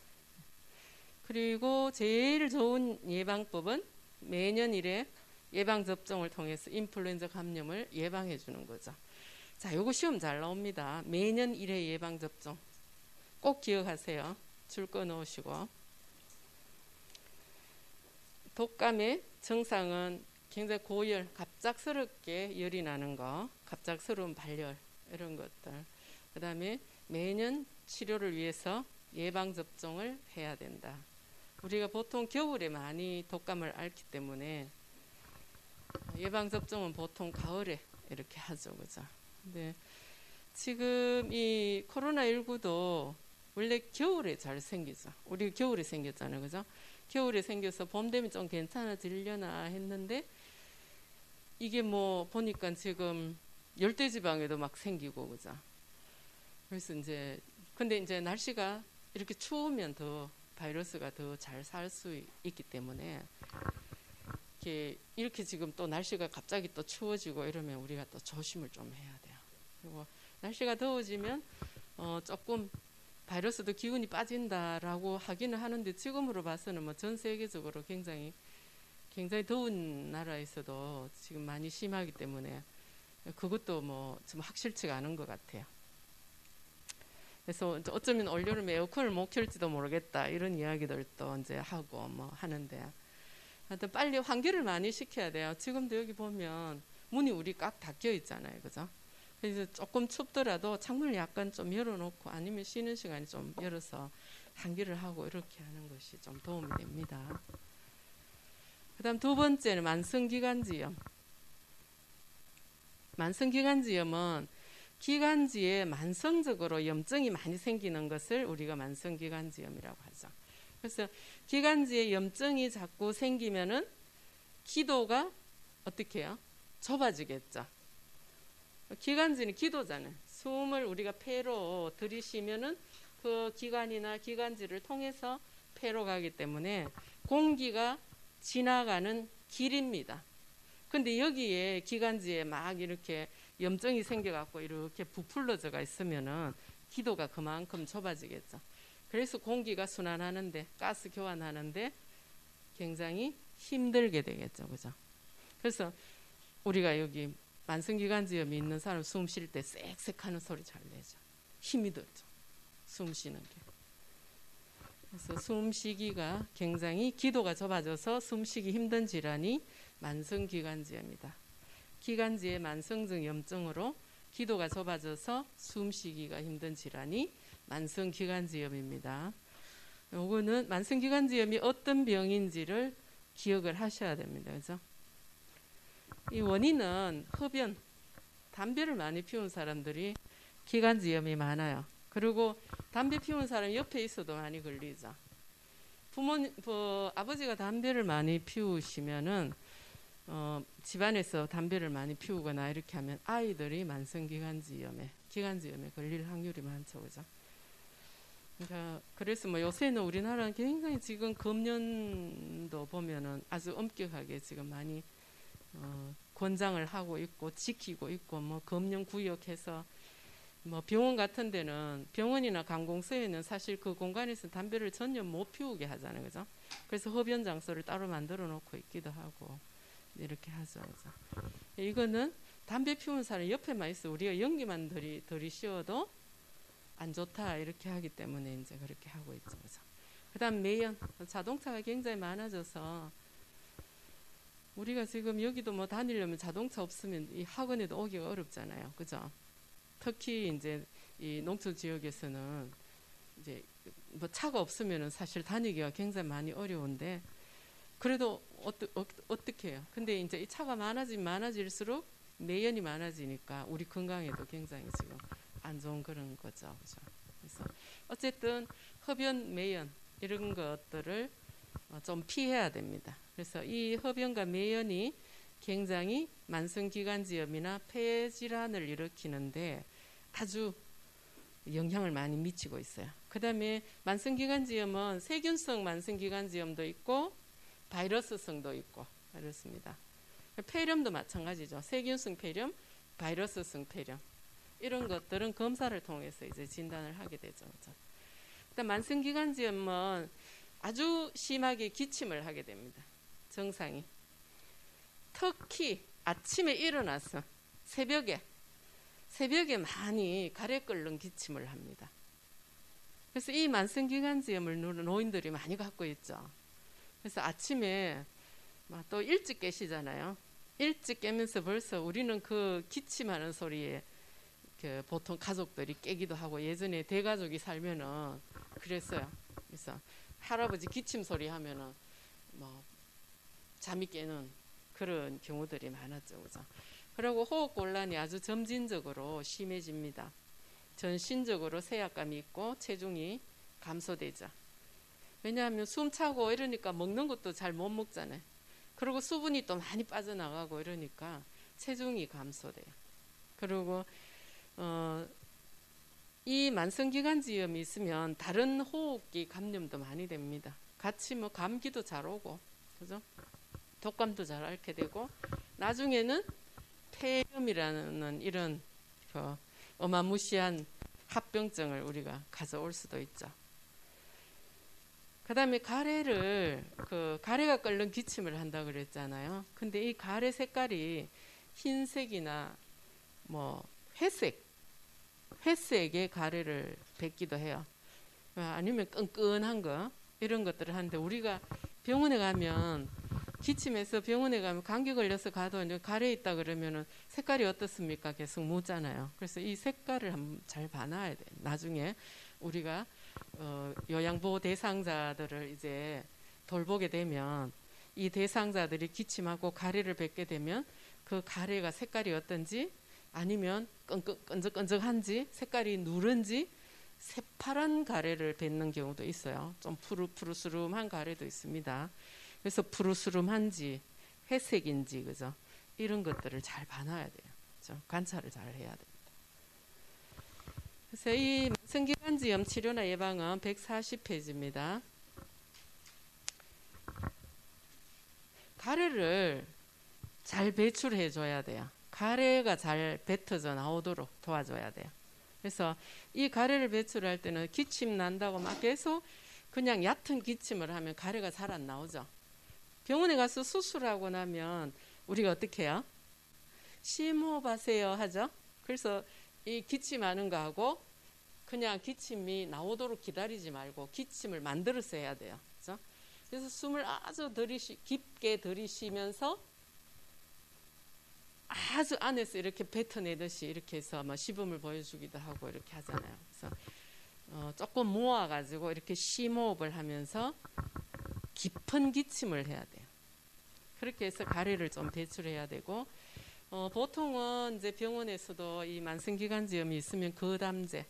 그리고 제일 좋은 예방법은 매년 1회 예방접종을 통해서 인플루엔자 감염을 예방해 주는 거죠. 자, 요거 시험 잘 나옵니다. 매년 1회 예방접종 꼭 기억하세요. 줄 꺼 놓으시고. 독감의 증상은 굉장히 고열, 갑작스럽게 열이 나는 거, 갑작스러운 발열 이런 것들. 그 다음에 매년 치료를 위해서 예방접종을 해야 된다. 우리가 보통 겨울에 많이 독감을 앓기 때문에 예방접종은 보통 가을에 이렇게 하죠, 그죠? 근데 지금 이 코로나19도 원래 겨울에 잘 생기죠. 우리 겨울에 생겼잖아요, 그죠? 겨울에 생겨서 봄 되면 좀 괜찮아지려나 했는데 이게 뭐 보니까 지금 열대지방에도 막 생기고, 그죠? 그래서 근데 이제 날씨가 이렇게 추우면 더 바이러스가 더 잘 살 수 있기 때문에 이렇게 지금 또 날씨가 갑자기 또 추워지고 이러면 우리가 또 조심을 좀 해야 돼요. 그리고 날씨가 더워지면 조금 바이러스도 기운이 빠진다라고 하기는 하는데 지금으로 봐서는 뭐 전 세계적으로 굉장히 더운 나라에서도 지금 많이 심하기 때문에 그것도 뭐 좀 확실치가 않은 것 같아요. 그래서 어쩌면 올여름에 에어컨을 못 켤지도 모르겠다 이런 이야기들도 이제 하고 뭐 하는데 하여튼 빨리 환기를 많이 시켜야 돼요. 지금도 여기 보면 문이 우리 꽉 닫혀 있잖아요. 그죠? 그래서 조금 춥더라도 창문을 약간 좀 열어놓고 아니면 쉬는 시간에 좀 열어서 환기를 하고 이렇게 하는 것이 좀 도움이 됩니다. 그 다음 두 번째는 만성기관지염. 만성기관지염은 기관지에 만성적으로 염증이 많이 생기는 것을 우리가 만성기관지염이라고 하죠. 그래서 기관지에 염증이 자꾸 생기면은 기도가 어떻게 해요? 좁아지겠죠. 기관지는 기도잖아요. 숨을 우리가 폐로 들이쉬면은 그 기관이나 기관지를 통해서 폐로 가기 때문에 공기가 지나가는 길입니다. 근데 여기에 기관지에 막 이렇게 염증이 생겨갖고 이렇게 부풀러져가 있으면은 기도가 그만큼 좁아지겠죠. 그래서 공기가 순환하는데, 가스 교환하는데 굉장히 힘들게 되겠죠. 그죠? 그래서 우리가 여기 만성기관지염이 있는 사람 숨 쉴 때 쌕쌕 하는 소리 잘 내죠. 힘이 들죠. 숨 쉬는 게. 그래서 숨쉬기가 굉장히 기도가 좁아져서 숨쉬기 힘든 질환이 만성기관지염이다. 기관지의 만성적 염증으로 기도가 좁아져서 숨쉬기가 힘든 질환이 만성기관지염입니다. 요거는 만성기관지염이 어떤 병인지를 기억을 하셔야 됩니다. 그죠? 이 원인은 흡연, 담배를 많이 피운 사람들이 기관지염이 많아요. 그리고 담배 피운 사람 옆에 있어도 많이 걸리죠. 아버지가 담배를 많이 피우시면은 집안에서 담배를 많이 피우거나 이렇게 하면 아이들이 만성기관지염에 걸릴 확률이 많죠. 그죠? 그러니까 그래서 뭐 요새는 우리나라는 굉장히 지금 금연도 보면은 아주 엄격하게 지금 많이 권장을 하고 있고 지키고 있고 뭐 금연 구역해서 뭐 병원 같은 데는 병원이나 관공서에는 사실 그 공간에서 담배를 전혀 못 피우게 하잖아요. 그죠? 그래서 흡연 장소를 따로 만들어 놓고 있기도 하고 이렇게 하죠. 그죠? 이거는 담배 피우는 사람 옆에만 있어 우리가 연기만 들이쉬어도 안 좋다 이렇게 하기 때문에 이제 그렇게 하고 있죠. 그죠? 그다음 매연, 자동차가 굉장히 많아져서 우리가 지금 여기도 뭐 다니려면 자동차 없으면 이 학원에도 오기가 어렵잖아요. 그죠? 특히 이제 이 농촌 지역에서는 이제 뭐 차가 없으면은 사실 다니기가 굉장히 많이 어려운데 그래도 어떻게 해요? 근데 이제 이 차가 많아질수록 매연이 많아지니까 우리 건강에도 굉장히 지금 안 좋은 그런 거죠. 그죠? 그래서 어쨌든 흡연, 매연 이런 것들을 좀 피해야 됩니다. 그래서 이 흡연과 매연이 굉장히 만성기관지염이나 폐질환을 일으키는데 아주 영향을 많이 미치고 있어요. 그 다음에 만성기관지염은 세균성 만성기관지염도 있고 바이러스성도 있고 그렇습니다. 폐렴도 마찬가지죠. 세균성 폐렴, 바이러스성 폐렴 이런 것들은 검사를 통해서 이제 진단을 하게 되죠. 그다음 만성기관지염은 아주 심하게 기침을 하게 됩니다. 증상이. 특히 아침에 일어나서 새벽에 많이 가래 끓는 기침을 합니다. 그래서 이 만성기관지염을 노인들이 많이 갖고 있죠. 그래서 아침에 또 일찍 깨시잖아요. 일찍 깨면서 벌써 우리는 그 기침하는 소리에 보통 가족들이 깨기도 하고 예전에 대가족이 살면은 그랬어요. 그래서 할아버지 기침 소리 하면은 뭐 잠이 깨는 그런 경우들이 많았죠. 그죠? 그리고 호흡곤란이 아주 점진적으로 심해집니다. 전신적으로 쇠약감이 있고 체중이 감소되죠. 왜냐하면 숨 차고 이러니까 먹는 것도 잘 못 먹잖아요. 그리고 수분이 또 많이 빠져나가고 이러니까 체중이 감소돼요. 그리고 이 만성기관지염이 있으면 다른 호흡기 감염도 많이 됩니다. 같이 뭐 감기도 잘 오고, 그죠? 독감도 잘 앓게 되고, 나중에는 폐렴이라는 이런 어마무시한 합병증을 우리가 가져올 수도 있죠. 그 다음에 가래가 끓는 기침을 한다 그랬잖아요. 근데 이 가래 색깔이 흰색이나 뭐 회색의 가래를 뱉기도 해요. 아니면 끈끈한 거 이런 것들을 하는데 우리가 병원에 가면 기침해서 병원에 가면 감기 걸려서 가도 이제 가래 있다 그러면은 색깔이 어떻습니까? 계속 묻잖아요. 그래서 이 색깔을 한번 잘 봐놔야 돼. 나중에 우리가 요양보호 대상자들을 이제 돌보게 되면 이 대상자들이 기침하고 가래를 뱉게 되면 그 가래가 색깔이 어떤지 아니면 끈적끈적한지 색깔이 누른지 새파란 가래를 뱉는 경우도 있어요. 좀 푸르푸르스름한 가래도 있습니다. 그래서 푸르스름한지 회색인지 그죠? 이런 것들을 잘 봐놔야 돼요. 그죠? 관찰을 잘 해야 됩니다. 그래서 이 만성기관지염 치료나 예방은 140페이지입니다. 가래를 잘 배출해 줘야 돼요. 가래가 잘 뱉어져 나오도록 도와줘야 돼요. 그래서 이 가래를 배출할 때는 기침 난다고 막 계속 그냥 얕은 기침을 하면 가래가 잘 안 나오죠. 병원에 가서 수술하고 나면 우리가 어떻게 해요? 심호흡하세요 하죠. 그래서 이 기침하는 거하고 그냥 기침이 나오도록 기다리지 말고 기침을 만들어서 해야 돼요. 그렇죠? 그래서 숨을 아주 깊게 들이쉬면서 아주 안에서 이렇게 뱉어내듯이 이렇게 해서 뭐 시범을 보여주기도 하고 이렇게 하잖아요. 그래서 조금 모아가지고 이렇게 심호흡을 하면서 깊은 기침을 해야 돼요. 그렇게 해서 가래를 좀 배출해야 되고 보통은 이제 병원에서도 이 만성기관지염이 있으면 거담제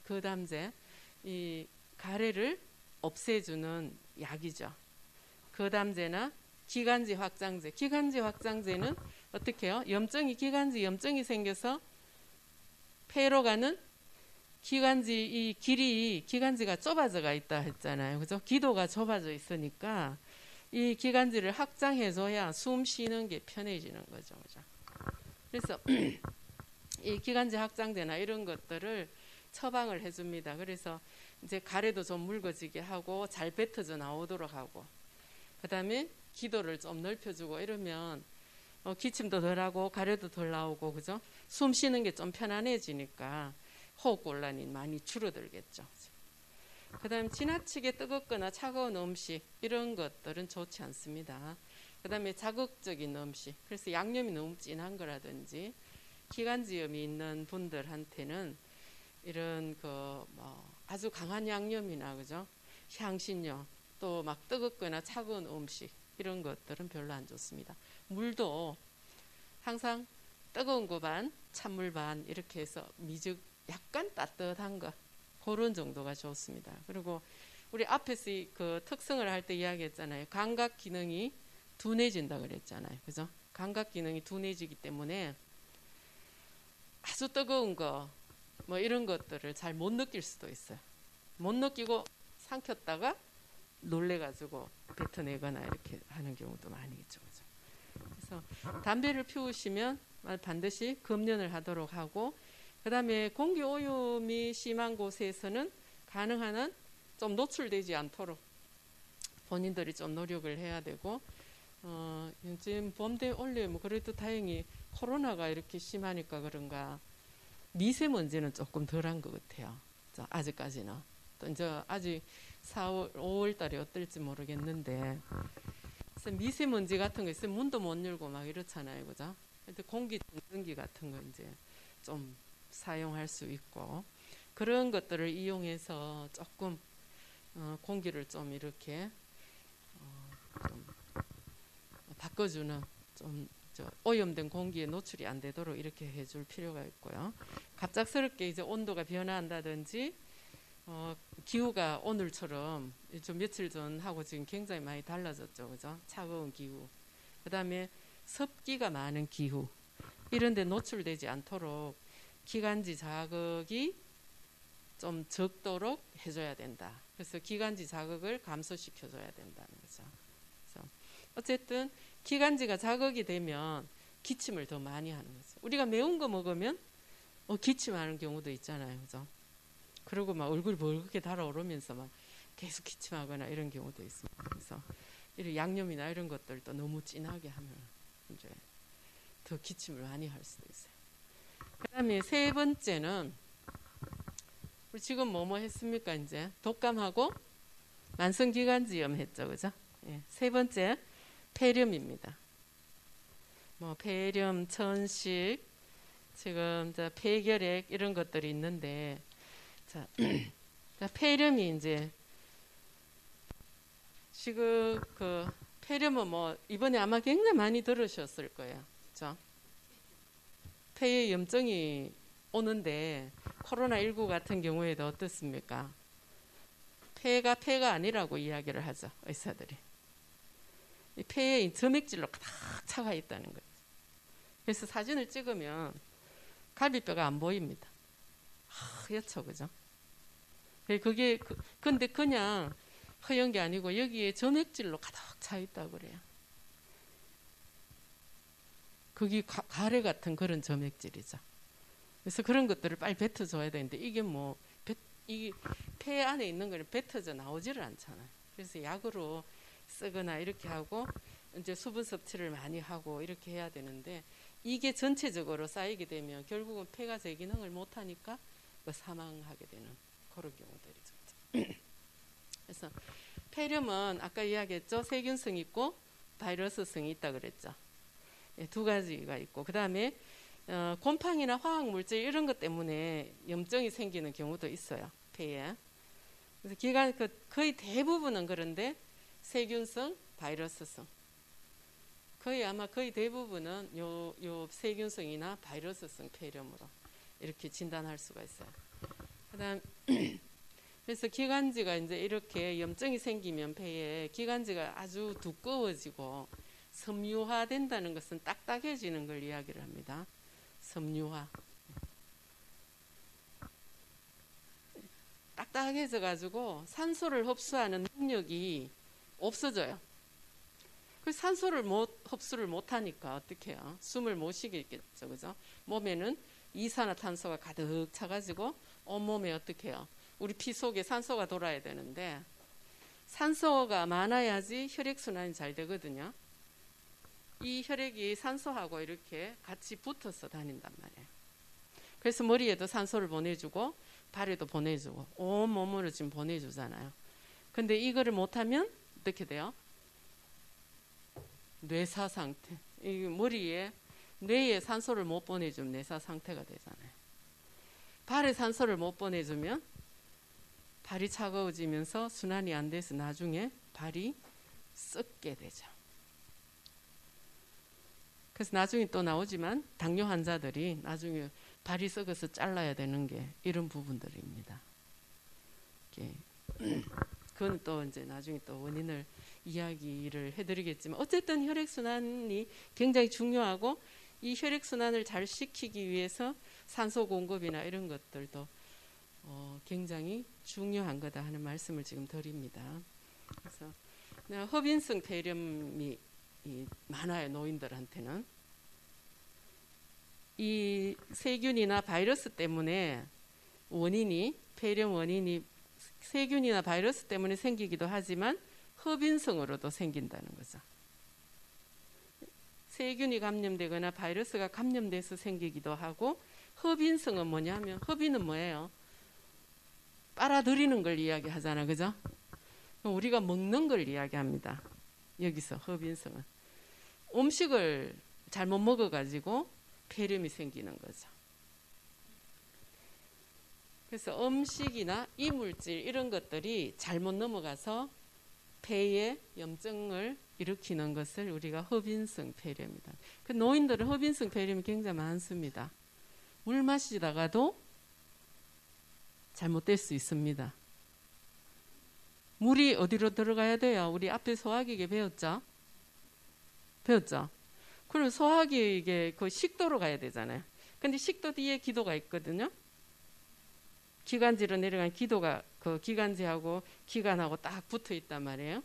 이 가래를 없애주는 약이죠. 거담제나 기관지 확장제는 어떻게 해요? 기관지 염증이 생겨서 폐로 가는 이 기관지가 좁아져가 있다 했잖아요. 그죠? 기도가 좁아져 있으니까 이 기관지를 확장해줘야 숨 쉬는 게 편해지는 거죠. 그죠? 그래서 이 기관지 확장제나 이런 것들을 처방을 해줍니다. 그래서 이제 가래도 좀 묽어지게 하고 잘 뱉어져 나오도록 하고 그 다음에 기도를 좀 넓혀주고 이러면 기침도 덜하고 가래도 덜 나오고 그죠? 숨 쉬는 게 좀 편안해지니까 호흡곤란이 많이 줄어들겠죠. 그 다음에 지나치게 뜨겁거나 차가운 음식 이런 것들은 좋지 않습니다. 그 다음에 자극적인 음식 그래서 양념이 너무 진한 거라든지 기관지염이 있는 분들한테는 이런 아주 강한 양념이나 그죠? 향신료 또 막 뜨겁거나 차가운 음식 이런 것들은 별로 안 좋습니다. 물도 항상 뜨거운 거 반, 찬물 반 이렇게 해서 약간 따뜻한 거 그런 정도가 좋습니다. 그리고 우리 앞에서 그 특성을 할 때 이야기했잖아요. 감각 기능이 둔해진다 그랬잖아요. 그죠? 감각 기능이 둔해지기 때문에 아주 뜨거운 거 뭐 이런 것들을 잘 못 느낄 수도 있어요. 못 느끼고 삼켰다가 놀래가지고 뱉어내거나 이렇게 하는 경우도 많이 있죠. 그죠? 그래서 담배를 피우시면 반드시 금연을 하도록 하고 그 다음에 공기 오염이 심한 곳에서는 가능한 한 좀 노출되지 않도록 본인들이 좀 노력을 해야 되고 요즘 봄대 원래 뭐 그래도 다행히 코로나가 이렇게 심하니까 그런가 미세먼지는 조금 덜한 것 같아요. 아직까지는. 또 이제 아직 4월, 5월 달에 어떨지 모르겠는데 그래서 미세먼지 같은 거 있으면 문도 못 열고 막 이렇잖아요. 그죠? 근데 공기청정기 같은 거 이제 좀 사용할 수 있고 그런 것들을 이용해서 조금 공기를 좀 이렇게 좀 바꿔주는 좀 오염된 공기에 노출이 안 되도록 이렇게 해줄 필요가 있고요. 갑작스럽게 이제 온도가 변화한다든지 기후가 오늘처럼 좀 며칠 전하고 지금 굉장히 많이 달라졌죠. 그죠? 차가운 기후. 그 다음에 습기가 많은 기후. 이런 데 노출되지 않도록 기관지 자극이 좀 적도록 해줘야 된다. 그래서 기관지 자극을 감소시켜줘야 된다는 거죠. 그래서 어쨌든 기관지가 자극이 되면 기침을 더 많이 하는 거죠. 우리가 매운 거 먹으면 기침하는 경우도 있잖아요. 그죠? 그리고 막 얼굴이 벌겋게 달아오르면서 막 계속 기침하거나 이런 경우도 있습니다. 그래서 이런 양념이나 이런 것들도 너무 진하게 하면 이제 더 기침을 많이 할 수도 있어요. 그 다음에 세 번째는 우리 지금 뭐뭐 했습니까? 이제 독감하고 만성기관지염 했죠. 그죠? 예. 세 번째 폐렴입니다. 뭐 폐렴, 천식, 지금 폐결핵 이런 것들이 있는데, 자, 폐렴이 이제 지금 그 폐렴은 뭐 이번에 아마 굉장히 많이 들으셨을 거예요. 그렇죠? 폐에 염증이 오는데 코로나19 같은 경우에도 어떻습니까? 폐가 아니라고 이야기를 하죠, 의사들이. 이 폐에 점액질로 가득 차가 있다는 거예요. 그래서 사진을 찍으면 갈비뼈가 안 보입니다. 하얗죠, 그죠? 근데 그냥 허연 게 아니고 여기에 점액질로 가득 차 있다고 그래요. 그게 가래 같은 그런 점액질이죠. 그래서 그런 것들을 빨리 뱉어줘야 되는데 이게 뭐 이 폐 안에 있는 거는 뱉어져 나오지를 않잖아요. 그래서 약으로 쓰거나 이렇게 하고 이제 수분 섭취를 많이 하고 이렇게 해야 되는데 이게 전체적으로 쌓이게 되면 결국은 폐가 제 기능을 못 하니까 사망하게 되는 그런 경우들이죠. 그래서 폐렴은 아까 이야기했죠. 세균성이 있고 바이러스성이 있다 그랬죠. 예, 두 가지가 있고 그 다음에 곰팡이나 화학물질 이런 것 때문에 염증이 생기는 경우도 있어요. 폐에. 그래서 거의 대부분은 그런데 세균성, 바이러스성. 거의 대부분은 요 세균성이나 바이러스성 폐렴으로 이렇게 진단할 수가 있어요. 그다음 그래서 기관지가 이제 이렇게 염증이 생기면 폐에 기관지가 아주 두꺼워지고 섬유화된다는 것은 딱딱해지는 걸 이야기를 합니다. 섬유화. 딱딱해져 가지고 산소를 흡수하는 능력이 없어져요. 그 산소를 흡수를 못 하니까 어떻게 해요? 숨을 못 쉬겠죠, 그죠? 몸에는 이산화탄소가 가득 차가지고 온몸에 어떻게 해요? 우리 피 속에 산소가 돌아야 되는데 산소가 많아야지 혈액순환이 잘 되거든요. 이 혈액이 산소하고 이렇게 같이 붙어서 다닌단 말이에요. 그래서 머리에도 산소를 보내주고 발에도 보내주고 온 몸으로 지금 보내주잖아요. 근데 이거를 못하면 어떻게 돼요? 뇌사 상태. 이 뇌에 산소를 못 보내주면 뇌사 상태가 되잖아요. 발에 산소를 못 보내주면 발이 차가워지면서 순환이 안 돼서 나중에 발이 썩게 되죠. 그래서 나중에 또 나오지만 당뇨 환자들이 나중에 발이 썩어서 잘라야 되는 게 이런 부분들입니다. 그건 또 이제 나중에 또 원인을 이야기를 해드리겠지만 어쨌든 혈액순환이 굉장히 중요하고 이 혈액순환을 잘 시키기 위해서 산소 공급이나 이런 것들도 굉장히 중요한 거다 하는 말씀을 지금 드립니다. 그래서 허빈성 폐렴이 많아요. 노인들한테는. 이 세균이나 바이러스 때문에 폐렴 원인이 세균이나 바이러스 때문에 생기기도 하지만 허빈성으로도 생긴다는 거죠. 세균이 감염되거나 바이러스가 감염돼서 생기기도 하고 허빈성은 뭐냐면 허빈은 뭐예요? 빨아들이는 걸 이야기하잖아, 그죠? 우리가 먹는 걸 이야기합니다. 여기서 허빈성은 음식을 잘못 먹어가지고 폐렴이 생기는 거죠. 그래서 음식이나 이물질 이런 것들이 잘못 넘어가서 폐에 염증을 일으키는 것을 우리가 허빈성 폐렴이다. 그 노인들은 허빈성 폐렴이 굉장히 많습니다. 물 마시다가도 잘못될 수 있습니다. 물이 어디로 들어가야 돼요? 우리 앞에 소화기계 배웠죠? 그럼 소화기계 그 식도로 가야 되잖아요. 근데 식도 뒤에 기도가 있거든요. 기관지로 내려간 기도가 그 기관지하고 기관하고 딱 붙어 있단 말이에요.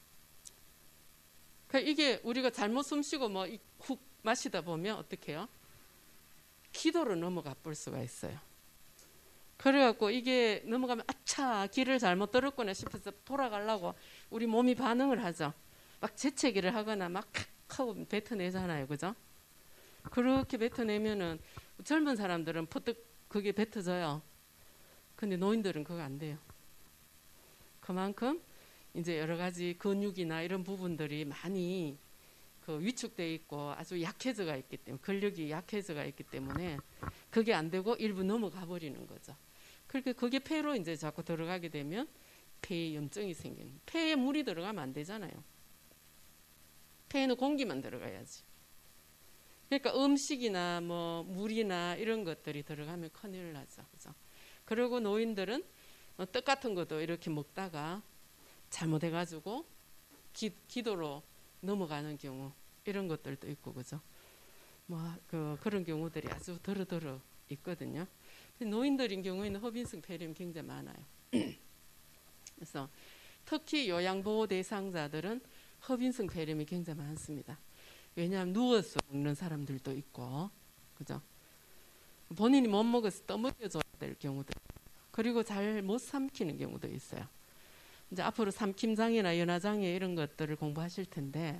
그러니까 이게 우리가 잘못 숨쉬고 뭐 훅 마시다 보면 어떻게 해요? 기도로 넘어가 볼 수가 있어요. 그래갖고 이게 넘어가면 아차 길을 잘못 들었구나 싶어서 돌아가려고 우리 몸이 반응을 하죠. 막 재채기를 하거나 막 하고 뱉어내잖아요, 그죠? 그렇게 뱉어내면은 젊은 사람들은 퍼뜩 그게 뱉어져요. 근데 노인들은 그거 안 돼요. 그만큼 이제 여러 가지 근육이나 이런 부분들이 많이 그 위축돼 있고 아주 약해져가 있기 때문에, 근력이 약해져가 있기 때문에 그게 안 되고 일부 넘어가 버리는 거죠. 그렇게 그게 폐로 이제 자꾸 들어가게 되면 폐에 염증이 생기는. 폐에 물이 들어가면 안 되잖아요. 폐에는 공기만 들어가야지. 그러니까 음식이나 뭐 물이나 이런 것들이 들어가면 큰일 나죠. 그죠? 그리고 노인들은 떡 같은 것도 이렇게 먹다가 잘못해가지고 기도로 넘어가는 경우, 이런 것들도 있고, 그죠? 그런 경우들이 아주 더러 있거든요. 노인들인 경우에는 허빈성 폐렴이 굉장히 많아요. 그래서 특히 요양보호 대상자들은 허빈성 폐렴이 굉장히 많습니다. 왜냐하면 누워서 먹는 사람들도 있고, 그죠? 본인이 못 먹어서 떠먹여줘야 될 경우도 있고, 그리고 잘 못 삼키는 경우도 있어요. 이제 앞으로 삼킴장애나 연화장애 이런 것들을 공부하실 텐데,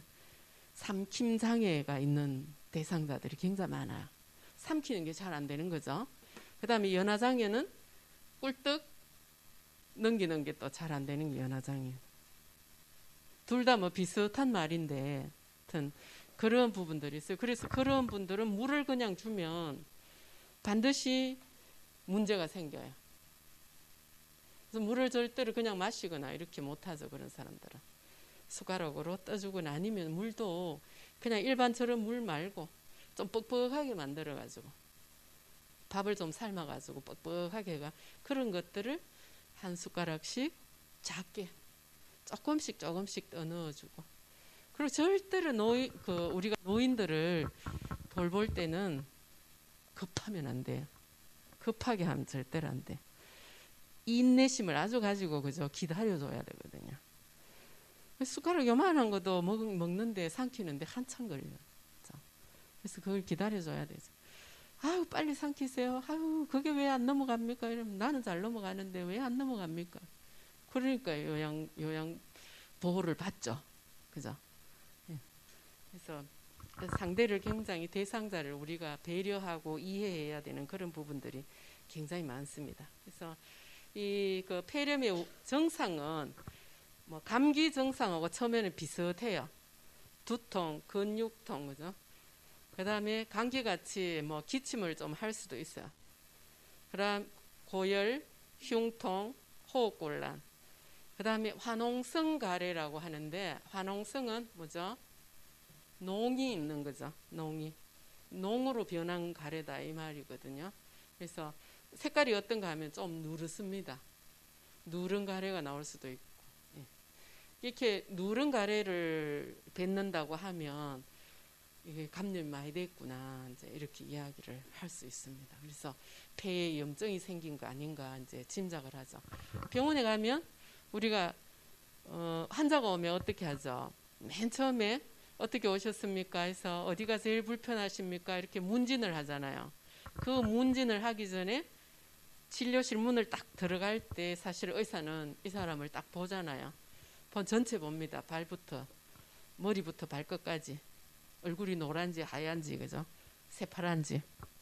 삼킴장애가 있는 대상자들이 굉장히 많아요. 삼키는 게 잘 안 되는 거죠. 그 다음에 연화장애는 꿀떡 넘기는 게 또 잘 안 되는 게 연화장애. 둘 다 뭐 비슷한 말인데, 하여튼 그런 부분들이 있어요. 그래서 그런 분들은 물을 그냥 주면 반드시 문제가 생겨요. 그래서 물을 절대로 그냥 마시거나 이렇게 못하죠. 그런 사람들은 숟가락으로 떠주거나, 아니면 물도 그냥 일반처럼 물 말고 좀 뻑뻑하게 만들어가지고 밥을 좀 삶아가지고 뻑뻑하게 해가, 그런 것들을 한 숟가락씩 작게 조금씩 더 넣어주고. 그리고 절대로 우리가 노인들을 돌볼 때는 급하면 안 돼요. 급하게 하면 절대로 안 돼. 인내심을 아주 가지고, 그죠? 기다려줘야 되거든요. 숟가락 요만한 것도 먹는데 삼키는데 한참 걸려요. 그래서 그걸 기다려줘야 되죠. 아유, 빨리 삼키세요. 아유, 그게 왜 안 넘어갑니까? 이러면 나는 잘 넘어가는데 왜 안 넘어갑니까? 그러니까 요양 보호를 받죠. 그죠? 예. 그래서 상대를 굉장히, 대상자를 우리가 배려하고 이해해야 되는 그런 부분들이 굉장히 많습니다. 그래서 그 폐렴의 증상은 뭐 감기 증상하고 처음에는 비슷해요. 두통, 근육통, 그죠? 그 다음에 감기같이 뭐 기침을 좀 할 수도 있어요. 그다음 고열, 흉통, 호흡곤란. 그 다음에 화농성 가래라고 하는데, 화농성은 뭐죠? 농이 있는 거죠. 농으로 변한 가래다 이 말이거든요. 그래서 색깔이 어떤가 하면 좀 누렇습니다. 누런 가래가 나올 수도 있고. 이렇게 누런 가래를 뱉는다고 하면 이게 감염이 많이 됐구나, 이제 이렇게 이야기를 할 수 있습니다. 그래서 폐에 염증이 생긴 거 아닌가 이제 짐작을 하죠. 병원에 가면 우리가 환자가 오면 어떻게 하죠? 맨 처음에 어떻게 오셨습니까? 해서 어디가 제일 불편하십니까? 이렇게 문진을 하잖아요. 그 문진을 하기 전에 진료실 문을 딱 들어갈 때 사실 의사는 이 사람을 딱 보잖아요. 전체 봅니다. 발부터 머리부터 발끝까지. 얼굴이 노란지 하얀지, 그죠? 새파란지.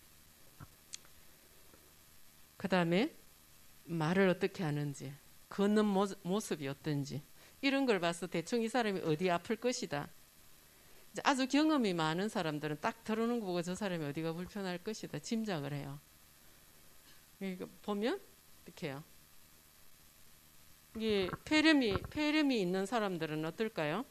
그 다음에 말을 어떻게 하는지, 걷는 모습이 어떤지, 이런 걸 봐서 대충 이 사람이 어디 아플 것이다. 이제 아주 경험이 많은 사람들은 딱 들어오는 거 보고 저 사람이 어디가 불편할 것이다 짐작을 해요. 이거 보면 어떻게 해요? 이게 폐렴이 있는 사람들은 어떨까요?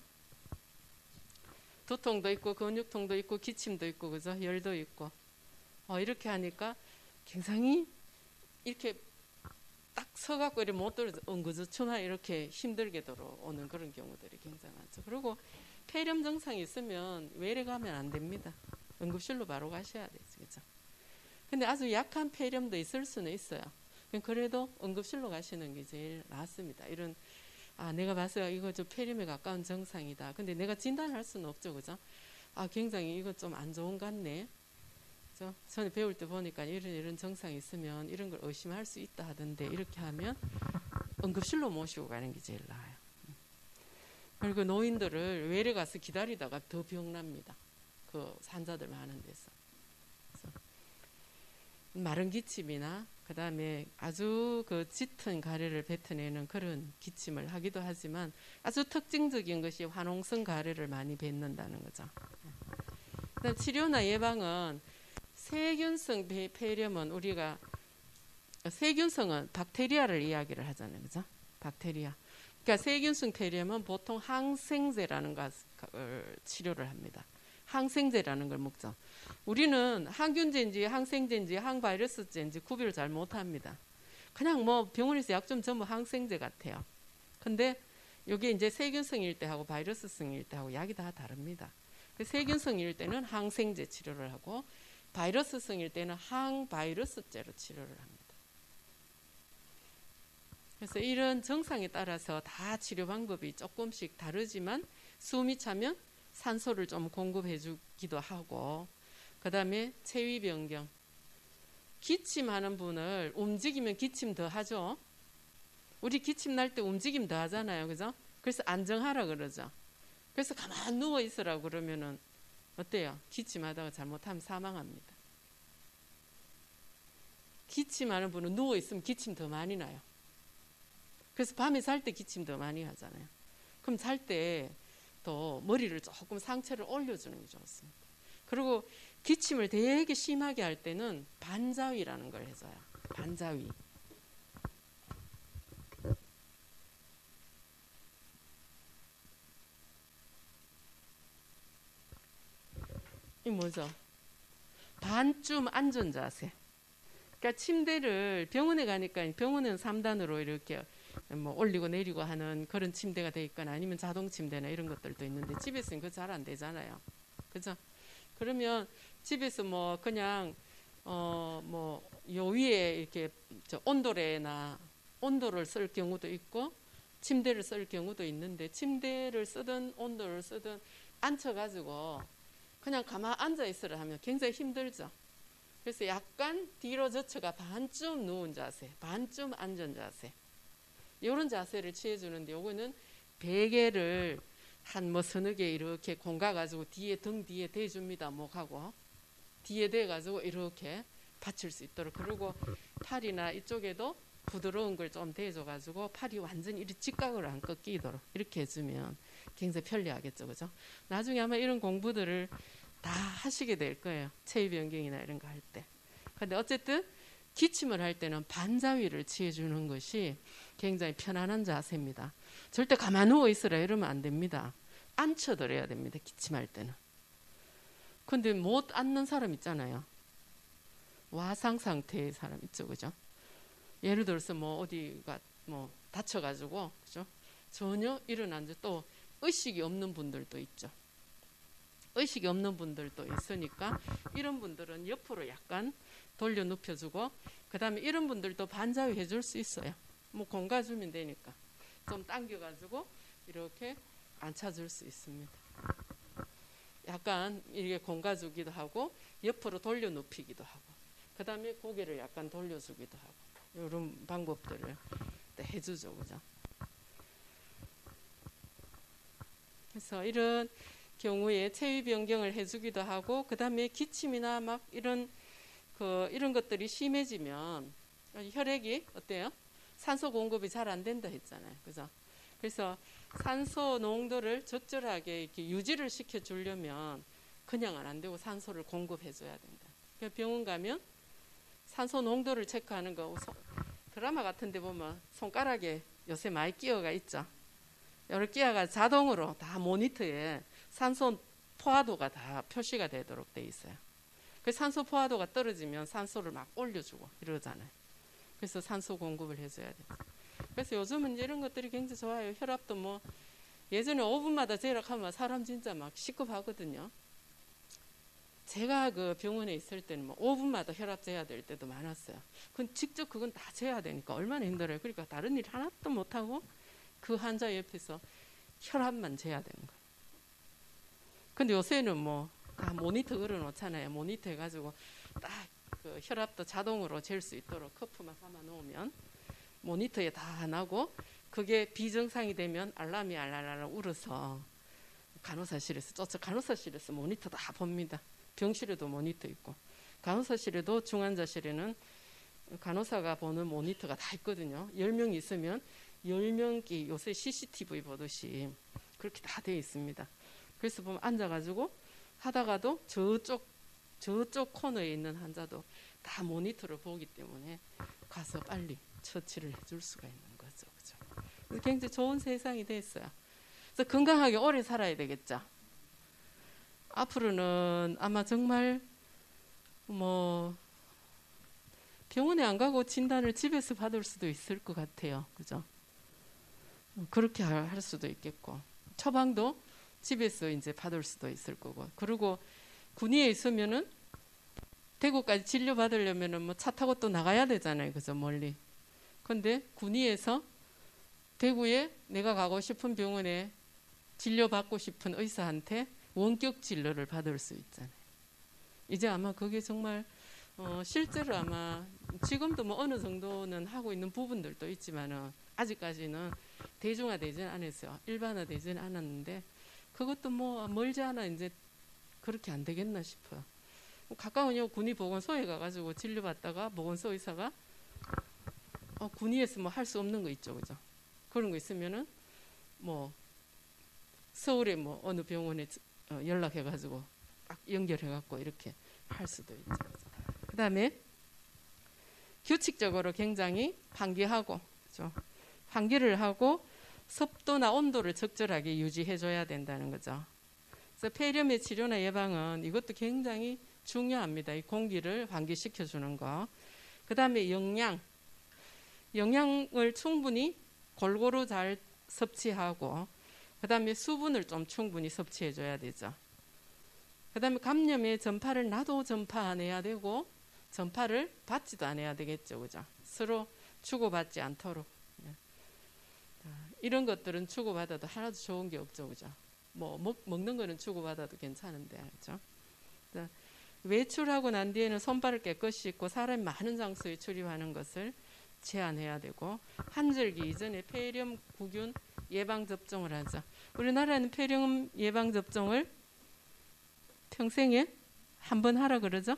두통도 있고 근육통도 있고 기침도 있고, 그죠? 열도 있고. 이렇게 하니까 굉장히 이렇게 딱 서갖고 이렇게 못 들어서 엉거주춤하 이렇게 힘들게 들어오는 그런 경우들이 굉장히 많죠. 그리고 폐렴 증상이 있으면 외래 가면 안 됩니다. 응급실로 바로 가셔야 되죠. 그죠? 근데 아주 약한 폐렴도 있을 수는 있어요. 그래도 응급실로 가시는 게 제일 낫습니다. 이런, 내가 봤어요. 이거 좀 폐렴에 가까운 증상이다. 근데 내가 진단할 수는 없죠. 그죠? 굉장히 이거 좀 안 좋은 것 같네. 그죠? 전에 배울 때 보니까 이런 증상이 있으면 이런 걸 의심할 수 있다 하던데, 이렇게 하면 응급실로 모시고 가는 게 제일 나아요. 그리고 노인들을 외래 가서 기다리다가 더 병납니다. 그 환자들 많은 데서. 그래서 마른 기침이나 그다음에 아주 그 짙은 가래를 뱉어내는 그런 기침을 하기도 하지만 아주 특징적인 것이 화농성 가래를 많이 뱉는다는 거죠. 그다음 치료나 예방은 세균성 폐렴은 우리가 세균성은 박테리아를 이야기를 하잖아요, 그죠? 박테리아. 그러니까 세균성 폐렴은 보통 항생제라는 것을 치료를 합니다. 항생제라는 걸 먹죠. 우리는 항균제인지 항생제인지 항바이러스제인지 구별을 잘 못합니다. 그냥 뭐 병원에서 약 좀 전부 항생제 같아요. 근데 이게 이제 세균성일 때하고 바이러스성일 때하고 약이 다 다릅니다. 세균성일 때는 항생제 치료를 하고 바이러스성일 때는 항바이러스제로 치료를 합니다. 그래서 이런 증상에 따라서 다 치료 방법이 조금씩 다르지만 숨이 차면 산소를 좀 공급해 주기도 하고, 그 다음에 체위 변경. 기침하는 분을 움직이면 기침 더 하죠. 우리 기침 날 때 움직임 더 하잖아요, 그죠? 그래서 안정하라 그러죠. 그래서 가만 누워 있으라고 그러면은 어때요? 기침하다가 잘못하면 사망합니다. 기침하는 분은 누워 있으면 기침 더 많이 나요. 그래서 밤에 잘 때 기침 더 많이 하잖아요. 그럼 잘 때 또 머리를 조금 상체를 올려주는 게 좋습니다. 그리고 기침을 되게 심하게 할 때는 반자위라는 걸 해줘요. 반자위. 이 뭐죠? 반쯤 앉은 자세. 그러니까 침대를 병원에 가니까 병원은 3단으로 이렇게 뭐 올리고 내리고 하는 그런 침대가 돼 있거나 아니면 자동 침대나 이런 것들도 있는데 집에서는 그거 잘 안 되잖아요. 그죠? 그러면 집에서 뭐 그냥 뭐 요 위에 이렇게 온도레나 온도를 쓸 경우도 있고 침대를 쓸 경우도 있는데 침대를 쓰든 온도를 쓰든 앉혀가지고 그냥 가만 앉아 있으라 하면 굉장히 힘들죠. 그래서 약간 뒤로 젖혀가 반쯤 누운 자세, 반쯤 앉은 자세, 이런 자세를 취해주는데, 요거는 베개를 한 뭐 서너 개 이렇게 공가가지고 뒤에 등 뒤에 대줍니다. 목하고 뒤에 대가지고 이렇게 받칠 수 있도록. 그리고 팔이나 이쪽에도 부드러운 걸 좀 대줘가지고 팔이 완전히 이렇게 직각으로 안 꺾이도록 이렇게 해주면 굉장히 편리하겠죠, 그죠? 나중에 아마 이런 공부들을 다 하시게 될 거예요. 체위 변경이나 이런 거 할 때. 근데 어쨌든 기침을 할 때는 반자위를 취해주는 것이 굉장히 편안한 자세입니다. 절대 가만 누워 있으라 이러면 안 됩니다. 앉혀드려야 됩니다. 기침할 때는. 근데 못 앉는 사람 있잖아요. 와상 상태의 사람 있죠, 그죠? 예를 들어서 뭐 어디가 뭐 다쳐가지고, 그죠? 전혀 일어난 지 또 의식이 없는 분들도 있죠. 의식이 없는 분들도 있으니까 이런 분들은 옆으로 약간 돌려 눕혀주고, 그 다음에 이런 분들도 반자위 해줄 수 있어요. 뭐 공가주면 되니까 좀 당겨가지고 이렇게 앉혀줄 수 있습니다. 약간 이렇게 공가주기도 하고 옆으로 돌려 눕히기도 하고, 그 다음에 고개를 약간 돌려주기도 하고, 이런 방법들을 해주죠, 그죠? 그래서 이런 경우에 체위 변경을 해주기도 하고, 그 다음에 기침이나 막 이런 것들이 심해지면 혈액이 어때요? 산소 공급이 잘 안 된다 했잖아요, 그죠? 그래서 산소 농도를 적절하게 이렇게 유지를 시켜주려면 그냥은 안 되고 산소를 공급해줘야 된다. 그러니까 병원 가면 산소 농도를 체크하는 거, 드라마 같은 데 보면 손가락에 요새 많이 끼어가 있죠. 여러 끼어가 자동으로 다 모니터에 산소 포화도가 다 표시가 되도록 돼 있어요. 그 산소 포화도가 떨어지면 산소를 막 올려주고 이러잖아요. 그래서 산소 공급을 해줘야 돼요. 그래서 요즘은 이런 것들이 굉장히 좋아요. 혈압도 뭐 예전에 5분마다 재락하면 사람 진짜 막 시급하거든요. 제가 그 병원에 있을 때는 뭐 5분마다 혈압 재야 될 때도 많았어요. 그건 직접 그건 다 재야 되니까 얼마나 힘들어요. 그러니까 다른 일 하나도 못하고 그 환자 옆에서 혈압만 재야 되는 거예요. 근데 요새는 뭐 다 모니터 걸어놓잖아요. 모니터 해가지고 딱 그 혈압도 자동으로 잴 수 있도록 커프만 감아 놓으면 모니터에 다 나고, 그게 비정상이 되면 알람이 알랄랄 울어서 간호사실에서 간호사실에서 모니터 다 봅니다. 병실에도 모니터 있고, 간호사실에도 중환자실에는 간호사가 보는 모니터가 다 있거든요. 10명 있으면 10명기 요새 CCTV 보듯이 그렇게 다 되어 있습니다. 그래서 보면 앉아가지고 하다가도 저쪽 코너에 있는 환자도 다 모니터를 보기 때문에 가서 빨리 처치를 해줄 수가 있는 거죠. 그죠? 그래서 굉장히 좋은 세상이 됐어요. 그래서 건강하게 오래 살아야 되겠죠. 앞으로는 아마 정말 뭐 병원에 안 가고 진단을 집에서 받을 수도 있을 것 같아요. 그죠? 그렇게 할 수도 있겠고, 처방도 집에서 이제 받을 수도 있을 거고, 그리고 군위에 있으면은 대구까지 진료 받으려면은 뭐 차 타고 또 나가야 되잖아요. 그죠? 멀리. 근데 군위에서 대구에 내가 가고 싶은 병원에 진료 받고 싶은 의사한테 원격 진료를 받을 수 있잖아요. 이제 아마 그게 정말 실제로 아마 지금도 뭐 어느 정도는 하고 있는 부분들도 있지만은 아직까지는 대중화되지는 않았어요. 일반화되지는 않았는데 그것도 뭐 멀지 않아 이제 그렇게 안 되겠나 싶어요. 가까운 군위 보건소에 가가지고 진료받다가 보건소 의사가 군위에서 뭐 할 수 없는 거 있죠, 그죠? 그런 거 있으면은 뭐 서울에 뭐 어느 병원에 연락해가지고 딱 연결해갖고 이렇게 할 수도 있죠. 그 다음에 규칙적으로 굉장히 환기하고, 그죠? 환기를 하고 습도나 온도를 적절하게 유지해줘야 된다는 거죠. 그래서 폐렴의 치료나 예방은 이것도 굉장히 중요합니다. 이 공기를 환기시켜주는 거. 그 다음에 영양을 충분히 골고루 잘 섭취하고, 그 다음에 수분을 좀 충분히 섭취해줘야 되죠. 그 다음에 감염의 전파를 나도 전파 안 해야 되고 전파를 받지도 안 해야 되겠죠. 그죠? 서로 주고받지 않도록. 이런 것들은 주고받아도 하나도 좋은 게 없죠. 그죠? 뭐 먹는 거는 주고받아도 괜찮은데. 그죠? 외출하고 난 뒤에는 손발을 깨끗이 씻고 사람이 많은 장소에 출입하는 것을 제한해야 되고, 환절기 이전에 폐렴 구균 예방접종을 하죠. 우리나라는 폐렴 예방접종을 평생에 한 번 하라 그러죠.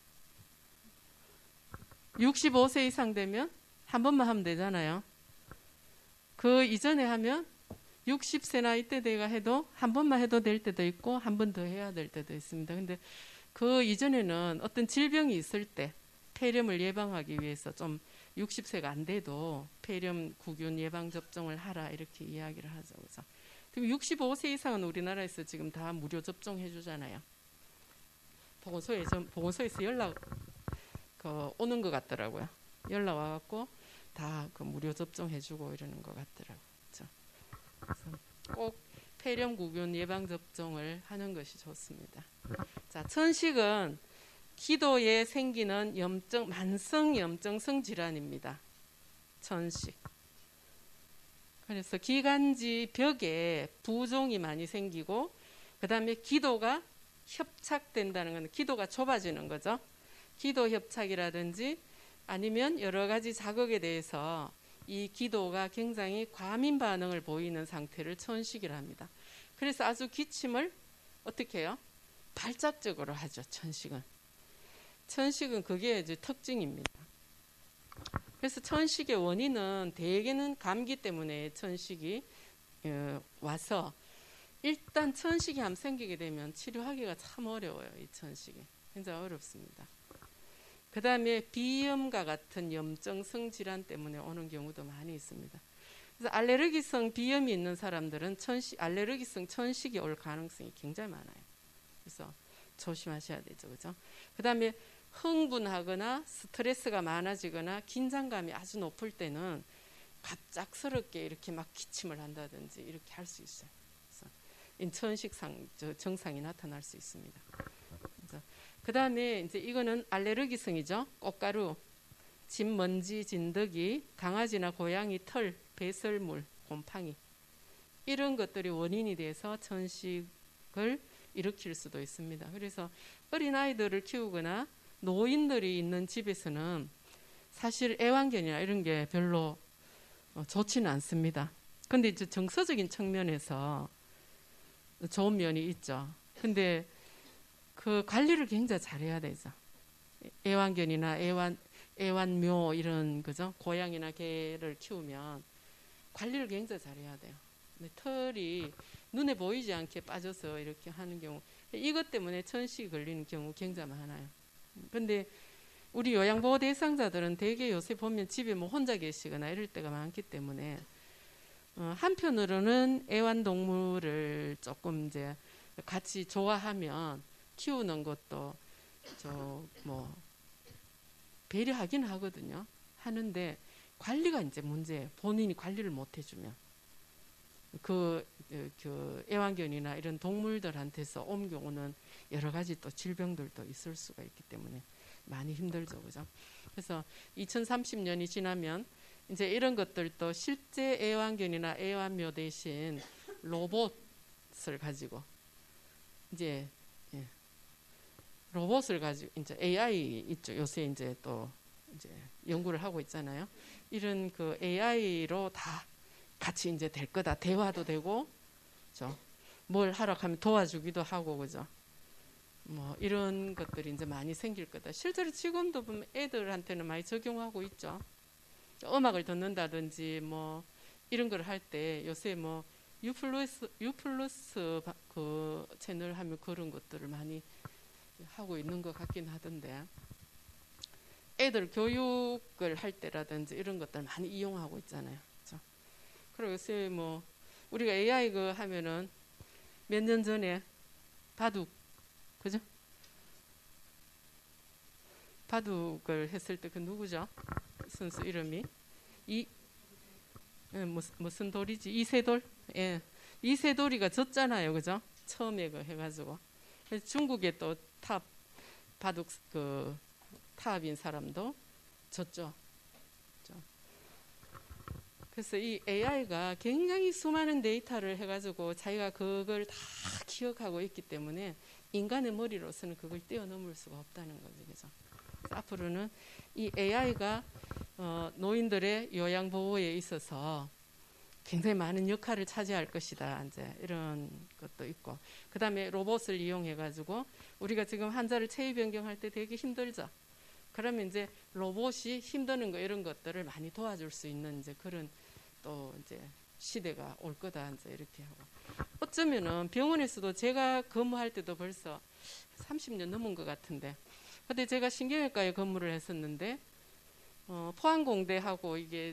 65세 이상 되면 한 번만 하면 되잖아요. 그 이전에 하면 60세 나이 때 내가 해도 한 번만 해도 될 때도 있고 한 번 더 해야 될 때도 있습니다. 근데 그 이전에는 어떤 질병이 있을 때 폐렴을 예방하기 위해서 좀 60세가 안 돼도 폐렴 구균 예방 접종을 하라 이렇게 이야기를 하죠. 그래서 65세 이상은 우리나라에서 지금 다 무료 접종해 주잖아요. 보건소에서 연락 오는 것 같더라고요. 연락 와갖고 다 그 무료 접종해 주고 이러는 것 같더라고요. 그렇죠? 그래서 꼭 폐렴 구균 예방 접종을 하는 것이 좋습니다. 자, 천식은 기도에 생기는 만성 염증성 질환입니다. 천식. 그래서 기관지 벽에 부종이 많이 생기고, 그 다음에 기도가 협착된다는 건 기도가 좁아지는 거죠. 기도 협착이라든지 아니면 여러 가지 자극에 대해서 이 기도가 굉장히 과민 반응을 보이는 상태를 천식이라 합니다. 그래서 아주 기침을 어떻게 해요? 발작적으로 하죠. 천식은 그게 이제 특징입니다. 그래서 천식의 원인은 대개는 감기 때문에 천식이 와서, 일단 천식이 한번 생기게 되면 치료하기가 참 어려워요. 이 천식이 굉장히 어렵습니다. 그 다음에 비염과 같은 염증성 질환 때문에 오는 경우도 많이 있습니다. 그래서 알레르기성 비염이 있는 사람들은 알레르기성 천식이 올 가능성이 굉장히 많아요. 그래서 조심하셔야 되죠. 그죠? 그 다음에 흥분하거나 스트레스가 많아지거나 긴장감이 아주 높을 때는 갑작스럽게 이렇게 막 기침을 한다든지 이렇게 할 수 있어요. 그래서 천식 증상이 나타날 수 있습니다. 그 다음에 이제 이거는 알레르기성이죠. 꽃가루, 진먼지, 진드기, 강아지나 고양이 털, 배설물, 곰팡이, 이런 것들이 원인이 돼서 천식을 일으킬 수도 있습니다. 그래서 어린아이들을 키우거나 노인들이 있는 집에서는 사실 애완견이나 이런 게 별로 좋지는 않습니다. 근데 이제 정서적인 측면에서 좋은 면이 있죠. 근데 그 관리를 굉장히 잘해야 되죠. 애완견이나 애완묘 이런 그죠? 고양이나 개를 키우면 관리를 굉장히 잘해야 돼요. 근데 털이 눈에 보이지 않게 빠져서 이렇게 하는 경우, 이것 때문에 천식이 걸리는 경우 굉장히 많아요. 근데 우리 요양보호 대상자들은 대개 요새 보면 집에 뭐 혼자 계시거나 이럴 때가 많기 때문에 한편으로는 애완동물을 조금 이제 같이 좋아하면 키우는 것도 뭐 배려하긴 하거든요. 하는데 관리가 이제 문제예요. 본인이 관리를 못 해주면 그 애완견이나 이런 동물들한테서 온 경우는 여러 가지 또 질병들도 있을 수가 있기 때문에 많이 힘들죠, 그죠? 그래서 2030년이 지나면 이제 이런 것들도 실제 애완견이나 애완묘 대신 로봇을 가지고 이제 로봇을 가지고 이제 AI 있죠. 요새 이제 또 이제 연구를 하고 있잖아요. 이런 그 AI로 다 같이 이제 될 거다. 대화도 되고, 그죠? 뭘 하러 가면 도와주기도 하고, 그죠? 뭐 이런 것들이 이제 많이 생길 거다. 실제로 지금도 보면 애들한테는 많이 적용하고 있죠. 음악을 듣는다든지 뭐 이런 걸 할 때 요새 뭐 유플러스 그 채널 하면 그런 것들을 많이 하고 있는 것 같긴 하던데, 애들 교육을 할 때라든지 이런 것들 많이 이용하고 있잖아요. 그렇죠? 그리고 요새 뭐 우리가 AI 그 하면은 몇 년 전에 바둑, 그죠? 바둑을 했을 때 그 누구죠? 선수 이름이 무슨 돌이지? 이세돌? 예, 이세돌이가 졌잖아요, 그죠? 처음에 그 해가지고 중국의 또 탑 바둑 그 탑인 사람도 졌죠. 그래서 이 AI가 굉장히 수많은 데이터를 해가지고 자기가 그걸 다 기억하고 있기 때문에 인간의 머리로서는 그걸 뛰어넘을 수가 없다는 거죠, 그죠? 앞으로는 이 AI가 노인들의 요양 보호에 있어서 굉장히 많은 역할을 차지할 것이다. 이제 이런 것도 있고, 그 다음에 로봇을 이용해 가지고 우리가 지금 환자를 체위 변경할 때 되게 힘들죠. 그러면 이제 로봇이 힘드는 거 이런 것들을 많이 도와줄 수 있는 이제 그런 또 이제 시대가 올 거다. 이제 이렇게 하고, 어쩌면은 병원에서도 제가 근무할 때도 벌써 30년 넘은 것 같은데, 근데 제가 신경외과에 근무를 했었는데 포항공대하고 이게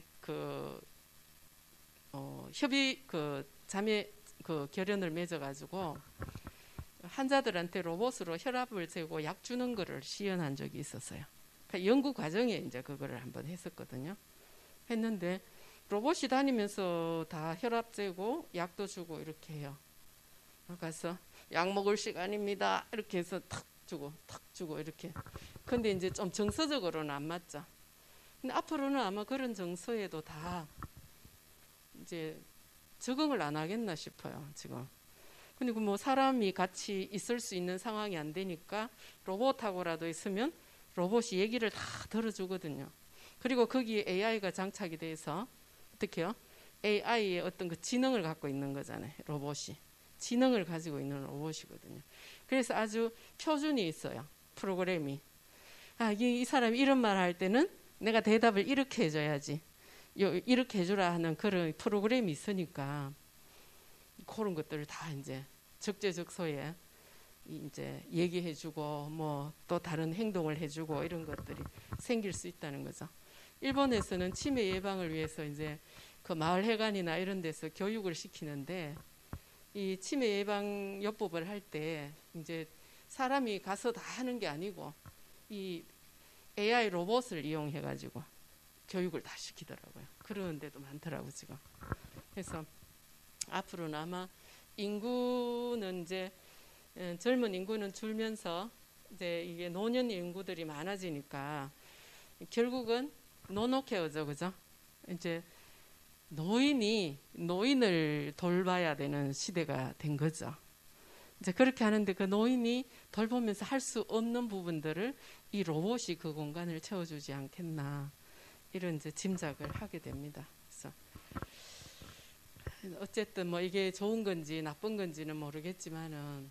협의 자매 결연을 맺어가지고 환자들한테 로봇으로 혈압을 재고 약 주는 거를 시연한 적이 있었어요. 그러니까 연구 과정에 이제 그거를 한번 했었거든요. 했는데 로봇이 다니면서 다 혈압 재고 약도 주고 이렇게 해요. 가서 약 먹을 시간입니다. 이렇게 해서 탁 주고 이렇게. 근데 이제 좀 정서적으로는 안 맞죠. 근데 앞으로는 아마 그런 정서에도 다 이제 적응을 안 하겠나 싶어요, 지금. 근데 뭐 사람이 같이 있을 수 있는 상황이 안 되니까 로봇하고라도 있으면 로봇이 얘기를 다 들어주거든요. 그리고 거기에 AI가 장착이 돼서 어떻게 해요? AI의 어떤 그 지능을 갖고 있는 거잖아요, 로봇이. 지능을 가지고 있는 로봇이거든요. 그래서 아주 표준이 있어요, 프로그램이. 이 사람이 이런 말 할 때는 내가 대답을 이렇게 해줘야지, 이렇게 해주라 하는 그런 프로그램이 있으니까 그런 것들을 다 이제 적재적소에 이제 얘기해주고 뭐 또 다른 행동을 해주고 이런 것들이 생길 수 있다는 거죠. 일본에서는 치매 예방을 위해서 이제 그 마을 회관이나 이런 데서 교육을 시키는데, 이 치매 예방 요법을 할 때 이제 사람이 가서 다 하는 게 아니고 이 AI 로봇을 이용해 가지고 교육을 다 시키더라고요. 그런 데도 많더라고 지금. 그래서 앞으로는 아마 인구는 이제 젊은 인구는 줄면서 이제 이게 노년 인구들이 많아지니까 결국은 노노케어죠, 그죠? 이제 노인을 돌봐야 되는 시대가 된 거죠. 이제 그렇게 하는데 그 노인이 돌보면서 할 수 없는 부분들을 이 로봇이 그 공간을 채워주지 않겠나, 이런 이제 짐작을 하게 됩니다. 그래서 어쨌든 뭐 이게 좋은 건지 나쁜 건지는 모르겠지만은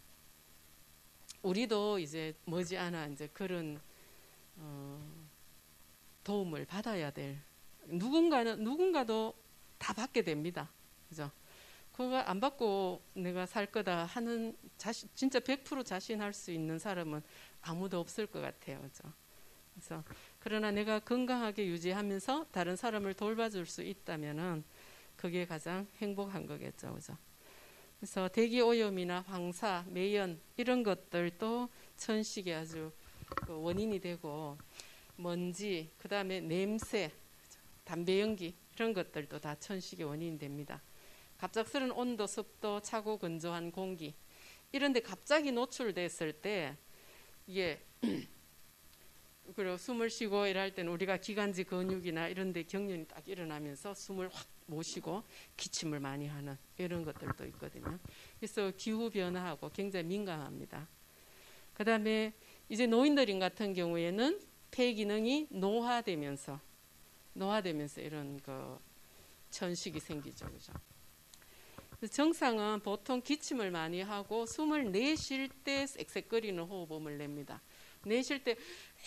우리도 이제 머지않아 이제 그런 도움을 받아야 될, 누군가도 다 받게 됩니다. 그죠? 그거 안 받고 내가 살 거다 하는 진짜 100% 자신할 수 있는 사람은 아무도 없을 것 같아요. 그죠? 그래서 그러나 내가 건강하게 유지하면서 다른 사람을 돌봐줄 수 있다면은 그게 가장 행복한 거겠죠. 그죠? 그래서 대기 오염이나 황사, 매연 이런 것들도 천식의 아주 그 원인이 되고, 먼지, 그 다음에 냄새, 담배 연기 이런 것들도 다 천식의 원인이 됩니다. 갑작스런 온도, 습도, 차고 건조한 공기 이런데 갑자기 노출됐을 때 이게 그리고 숨을 쉬고 일할 때는 우리가 기관지 근육이나 이런 데 경련이 딱 일어나면서 숨을 확 못 쉬고 기침을 많이 하는 이런 것들도 있거든요. 그래서 기후 변화하고 굉장히 민감합니다. 그 다음에 이제 노인들 같은 경우에는 폐 기능이 노화되면서 이런 그 천식이 생기죠. 그죠? 정상은 보통 기침을 많이 하고 숨을 내쉴 때 쌕쌕거리는 호흡음을 냅니다. 내쉴 때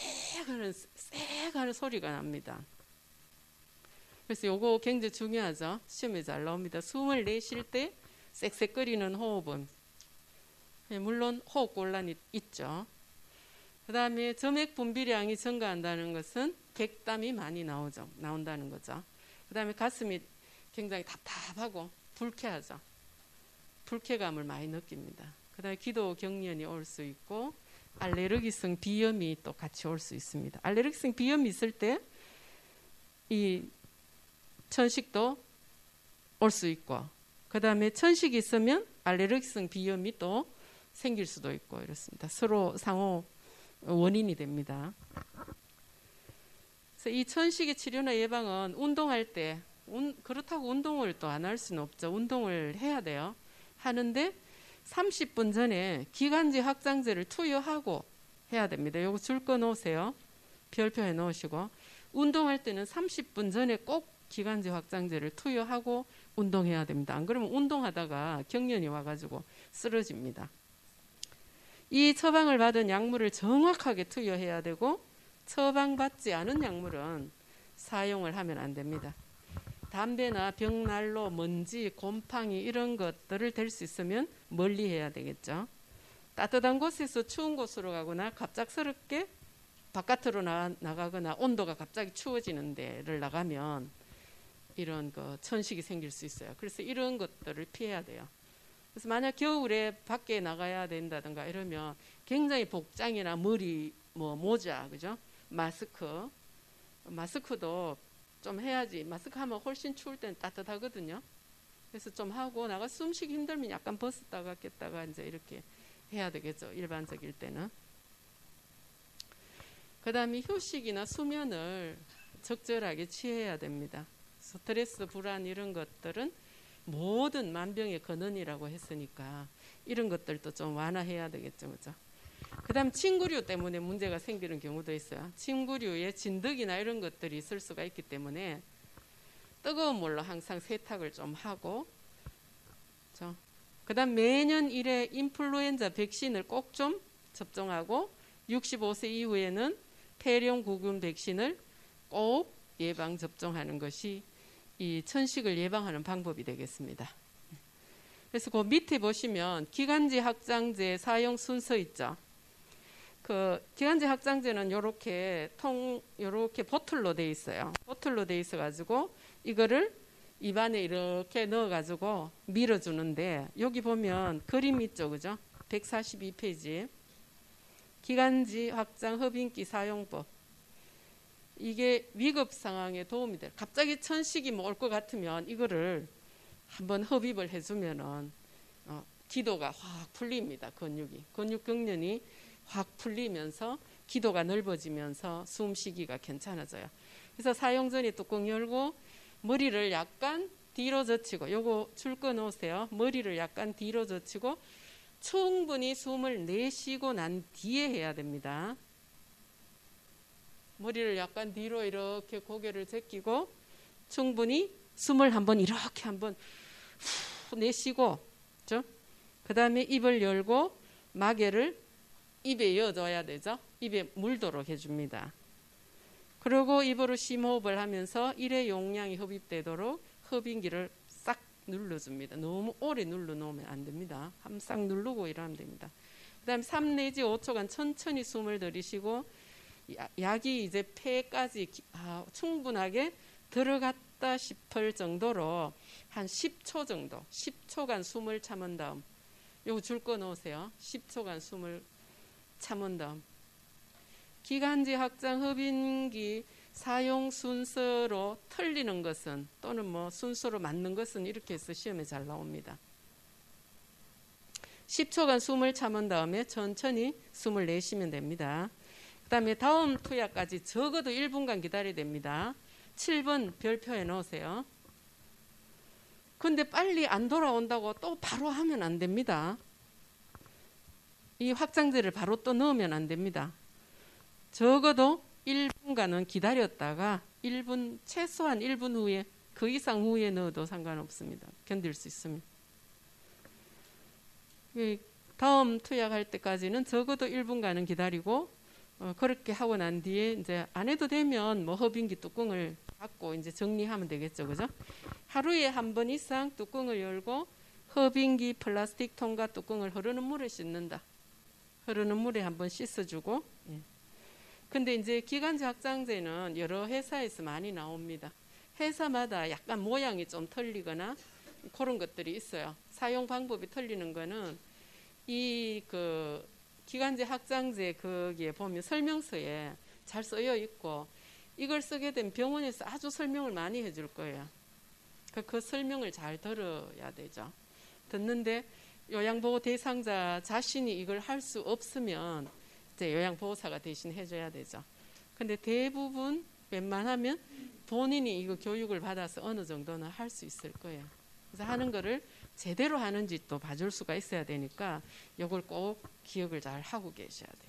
쎄 하는 소리가 납니다. 그래서 요거 굉장히 중요하죠. 시험에 잘 나옵니다. 숨을 내쉴 때 쌕쌕거리는 호흡음. 물론 호흡곤란이 있죠. 그 다음에 점액 분비량이 증가한다는 것은 객담이 많이 나온다는 거죠. 그 다음에 가슴이 굉장히 답답하고 불쾌하죠. 불쾌감을 많이 느낍니다. 그 다음에 기도 경련이 올 수 있고, 알레르기성 비염이 또 같이 올 수 있습니다. 알레르기성 비염이 있을 때 이 천식도 올 수 있고, 그 다음에 천식이 있으면 알레르기성 비염이 또 생길 수도 있고 이렇습니다. 서로 상호 원인이 됩니다. 그래서 이 천식의 치료나 예방은 운동할 때, 그렇다고 운동을 또 안 할 수는 없죠. 운동을 해야 돼요. 하는데 30분 전에 기관지 확장제를 투여하고 해야 됩니다. 요거 줄 거 놓으세요. 별표해 놓으시고, 운동할 때는 30분 전에 꼭 기관지 확장제를 투여하고 운동해야 됩니다. 안 그러면 운동하다가 경련이 와가지고 쓰러집니다. 이 처방을 받은 약물을 정확하게 투여해야 되고, 처방받지 않은 약물은 사용을 하면 안 됩니다. 담배나 벽난로, 먼지, 곰팡이 이런 것들을 댈 수 있으면 멀리 해야 되겠죠. 따뜻한 곳에서 추운 곳으로 가거나 갑작스럽게 바깥으로 나가거나 온도가 갑자기 추워지는 데를 나가면 이런 거 천식이 생길 수 있어요. 그래서 이런 것들을 피해야 돼요. 그래서 만약 겨울에 밖에 나가야 된다든가 이러면 굉장히 복장이나 머리, 모자, 그죠? 마스크도 좀 해야지. 마스크 하면 훨씬 추울 때는 따뜻하거든요. 그래서 좀 하고 나가 숨쉬기 힘들면 약간 벗었다가 꼈다가 이제 이렇게 해야 되겠죠. 일반적일 때는. 그 다음에 휴식이나 수면을 적절하게 취해야 됩니다. 스트레스, 불안 이런 것들은 모든 만병의 근원이라고 했으니까 이런 것들도 좀 완화해야 되겠죠. 그죠? 그 다음 침구류 때문에 문제가 생기는 경우도 있어요. 침구류에 진드기나 이런 것들이 있을 수가 있기 때문에 뜨거운 물로 항상 세탁을 좀 하고, 그 다음 매년 1회 인플루엔자 백신을 꼭 좀 접종하고, 65세 이후에는 폐렴구균 백신을 꼭 예방 접종하는 것이 이 천식을 예방하는 방법이 되겠습니다. 그래서 그 밑에 보시면 기관지 확장제 사용 순서 있죠. 그 기관지 확장제는 요렇게 보틀로 돼 있어요. 보틀로 돼 있어 가지고 이거를 입안에 이렇게 넣어 가지고 밀어주는데, 여기 보면 그림 있죠, 그죠? 142페이지. 기관지 확장 흡인기 사용법. 이게 위급 상황에 도움이 돼요. 갑자기 천식이 올 것 같으면 이거를 한번 흡입을 해주면은 기도가 확 풀립니다. 근육 경련이 확 풀리면서 기도가 넓어지면서 숨쉬기가 괜찮아져요. 그래서 사용 전에 뚜껑 열고 머리를 약간 뒤로 젖히고, 요거 줄 거 놓으세요. 머리를 약간 뒤로 젖히고 충분히 숨을 내쉬고 난 뒤에 해야 됩니다. 머리를 약간 뒤로 이렇게 고개를 제끼고 충분히 숨을 이렇게 한번 후 내쉬고, 그 다음에 입을 열고 마개를 입에 이어줘야 되죠. 입에 물도록 해줍니다. 그리고 입으로 심호흡을 하면서 일의 용량이 흡입되도록 흡인기를 싹 눌러줍니다. 너무 오래 눌러놓으면 안 됩니다. 한번 싹 누르고 이러면 됩니다. 그 다음에 3 내지 5초간 천천히 숨을 들이쉬고 약이 이제 폐까지 충분하게 들어갔다 싶을 정도로 한 10초 정도, 10초간 숨을 참은 다음, 요거 줄 거 넣으세요. 10초간 숨을 참은 다음, 기관지 확장 흡인기 사용 순서로 틀리는 것은 또는 뭐 순서로 맞는 것은 이렇게 해서 시험에 잘 나옵니다. 10초간 숨을 참은 다음에 천천히 숨을 내쉬면 됩니다. 그 다음에 다음 투약까지 적어도 1분간 기다려야 됩니다. 7번 별표에 넣으세요. 근데 빨리 안 돌아온다고 또 바로 하면 안 됩니다. 이 확장제를 바로 또 넣으면 안 됩니다. 적어도 1분간은 기다렸다가 1분, 최소한 1분 후에, 그 이상 후에 넣어도 상관없습니다. 견딜 수 있습니다. 다음 투약할 때까지는 적어도 1분간은 기다리고, 그렇게 하고 난 뒤에 이제 안 해도 되면 뭐 흡인기 뚜껑을 닫고 이제 정리하면 되겠죠, 그죠? 하루에 한 번 이상 뚜껑을 열고 흡인기 플라스틱 통과 뚜껑을 흐르는 물에 씻는다. 흐르는 물에 한번 씻어주고. 예. 근데 이제 기관지 확장제는 여러 회사에서 많이 나옵니다. 회사마다 약간 모양이 좀 틀리거나 그런 것들이 있어요. 사용 방법이 틀리는 거는 이 기관지 확장제 거기에 보면 설명서에 잘 쓰여 있고, 이걸 쓰게 되면 병원에서 아주 설명을 많이 해줄 거예요. 그 설명을 잘 들어야 되죠. 듣는데 요양보호 대상자 자신이 이걸 할 수 없으면 이제 요양보호사가 대신 해줘야 되죠. 근데 대부분 웬만하면 본인이 이거 교육을 받아서 어느 정도는 할 수 있을 거예요. 그래서 하는 거를 제대로 하는지 또 봐줄 수가 있어야 되니까 이걸 꼭 기억을 잘 하고 계셔야 돼요.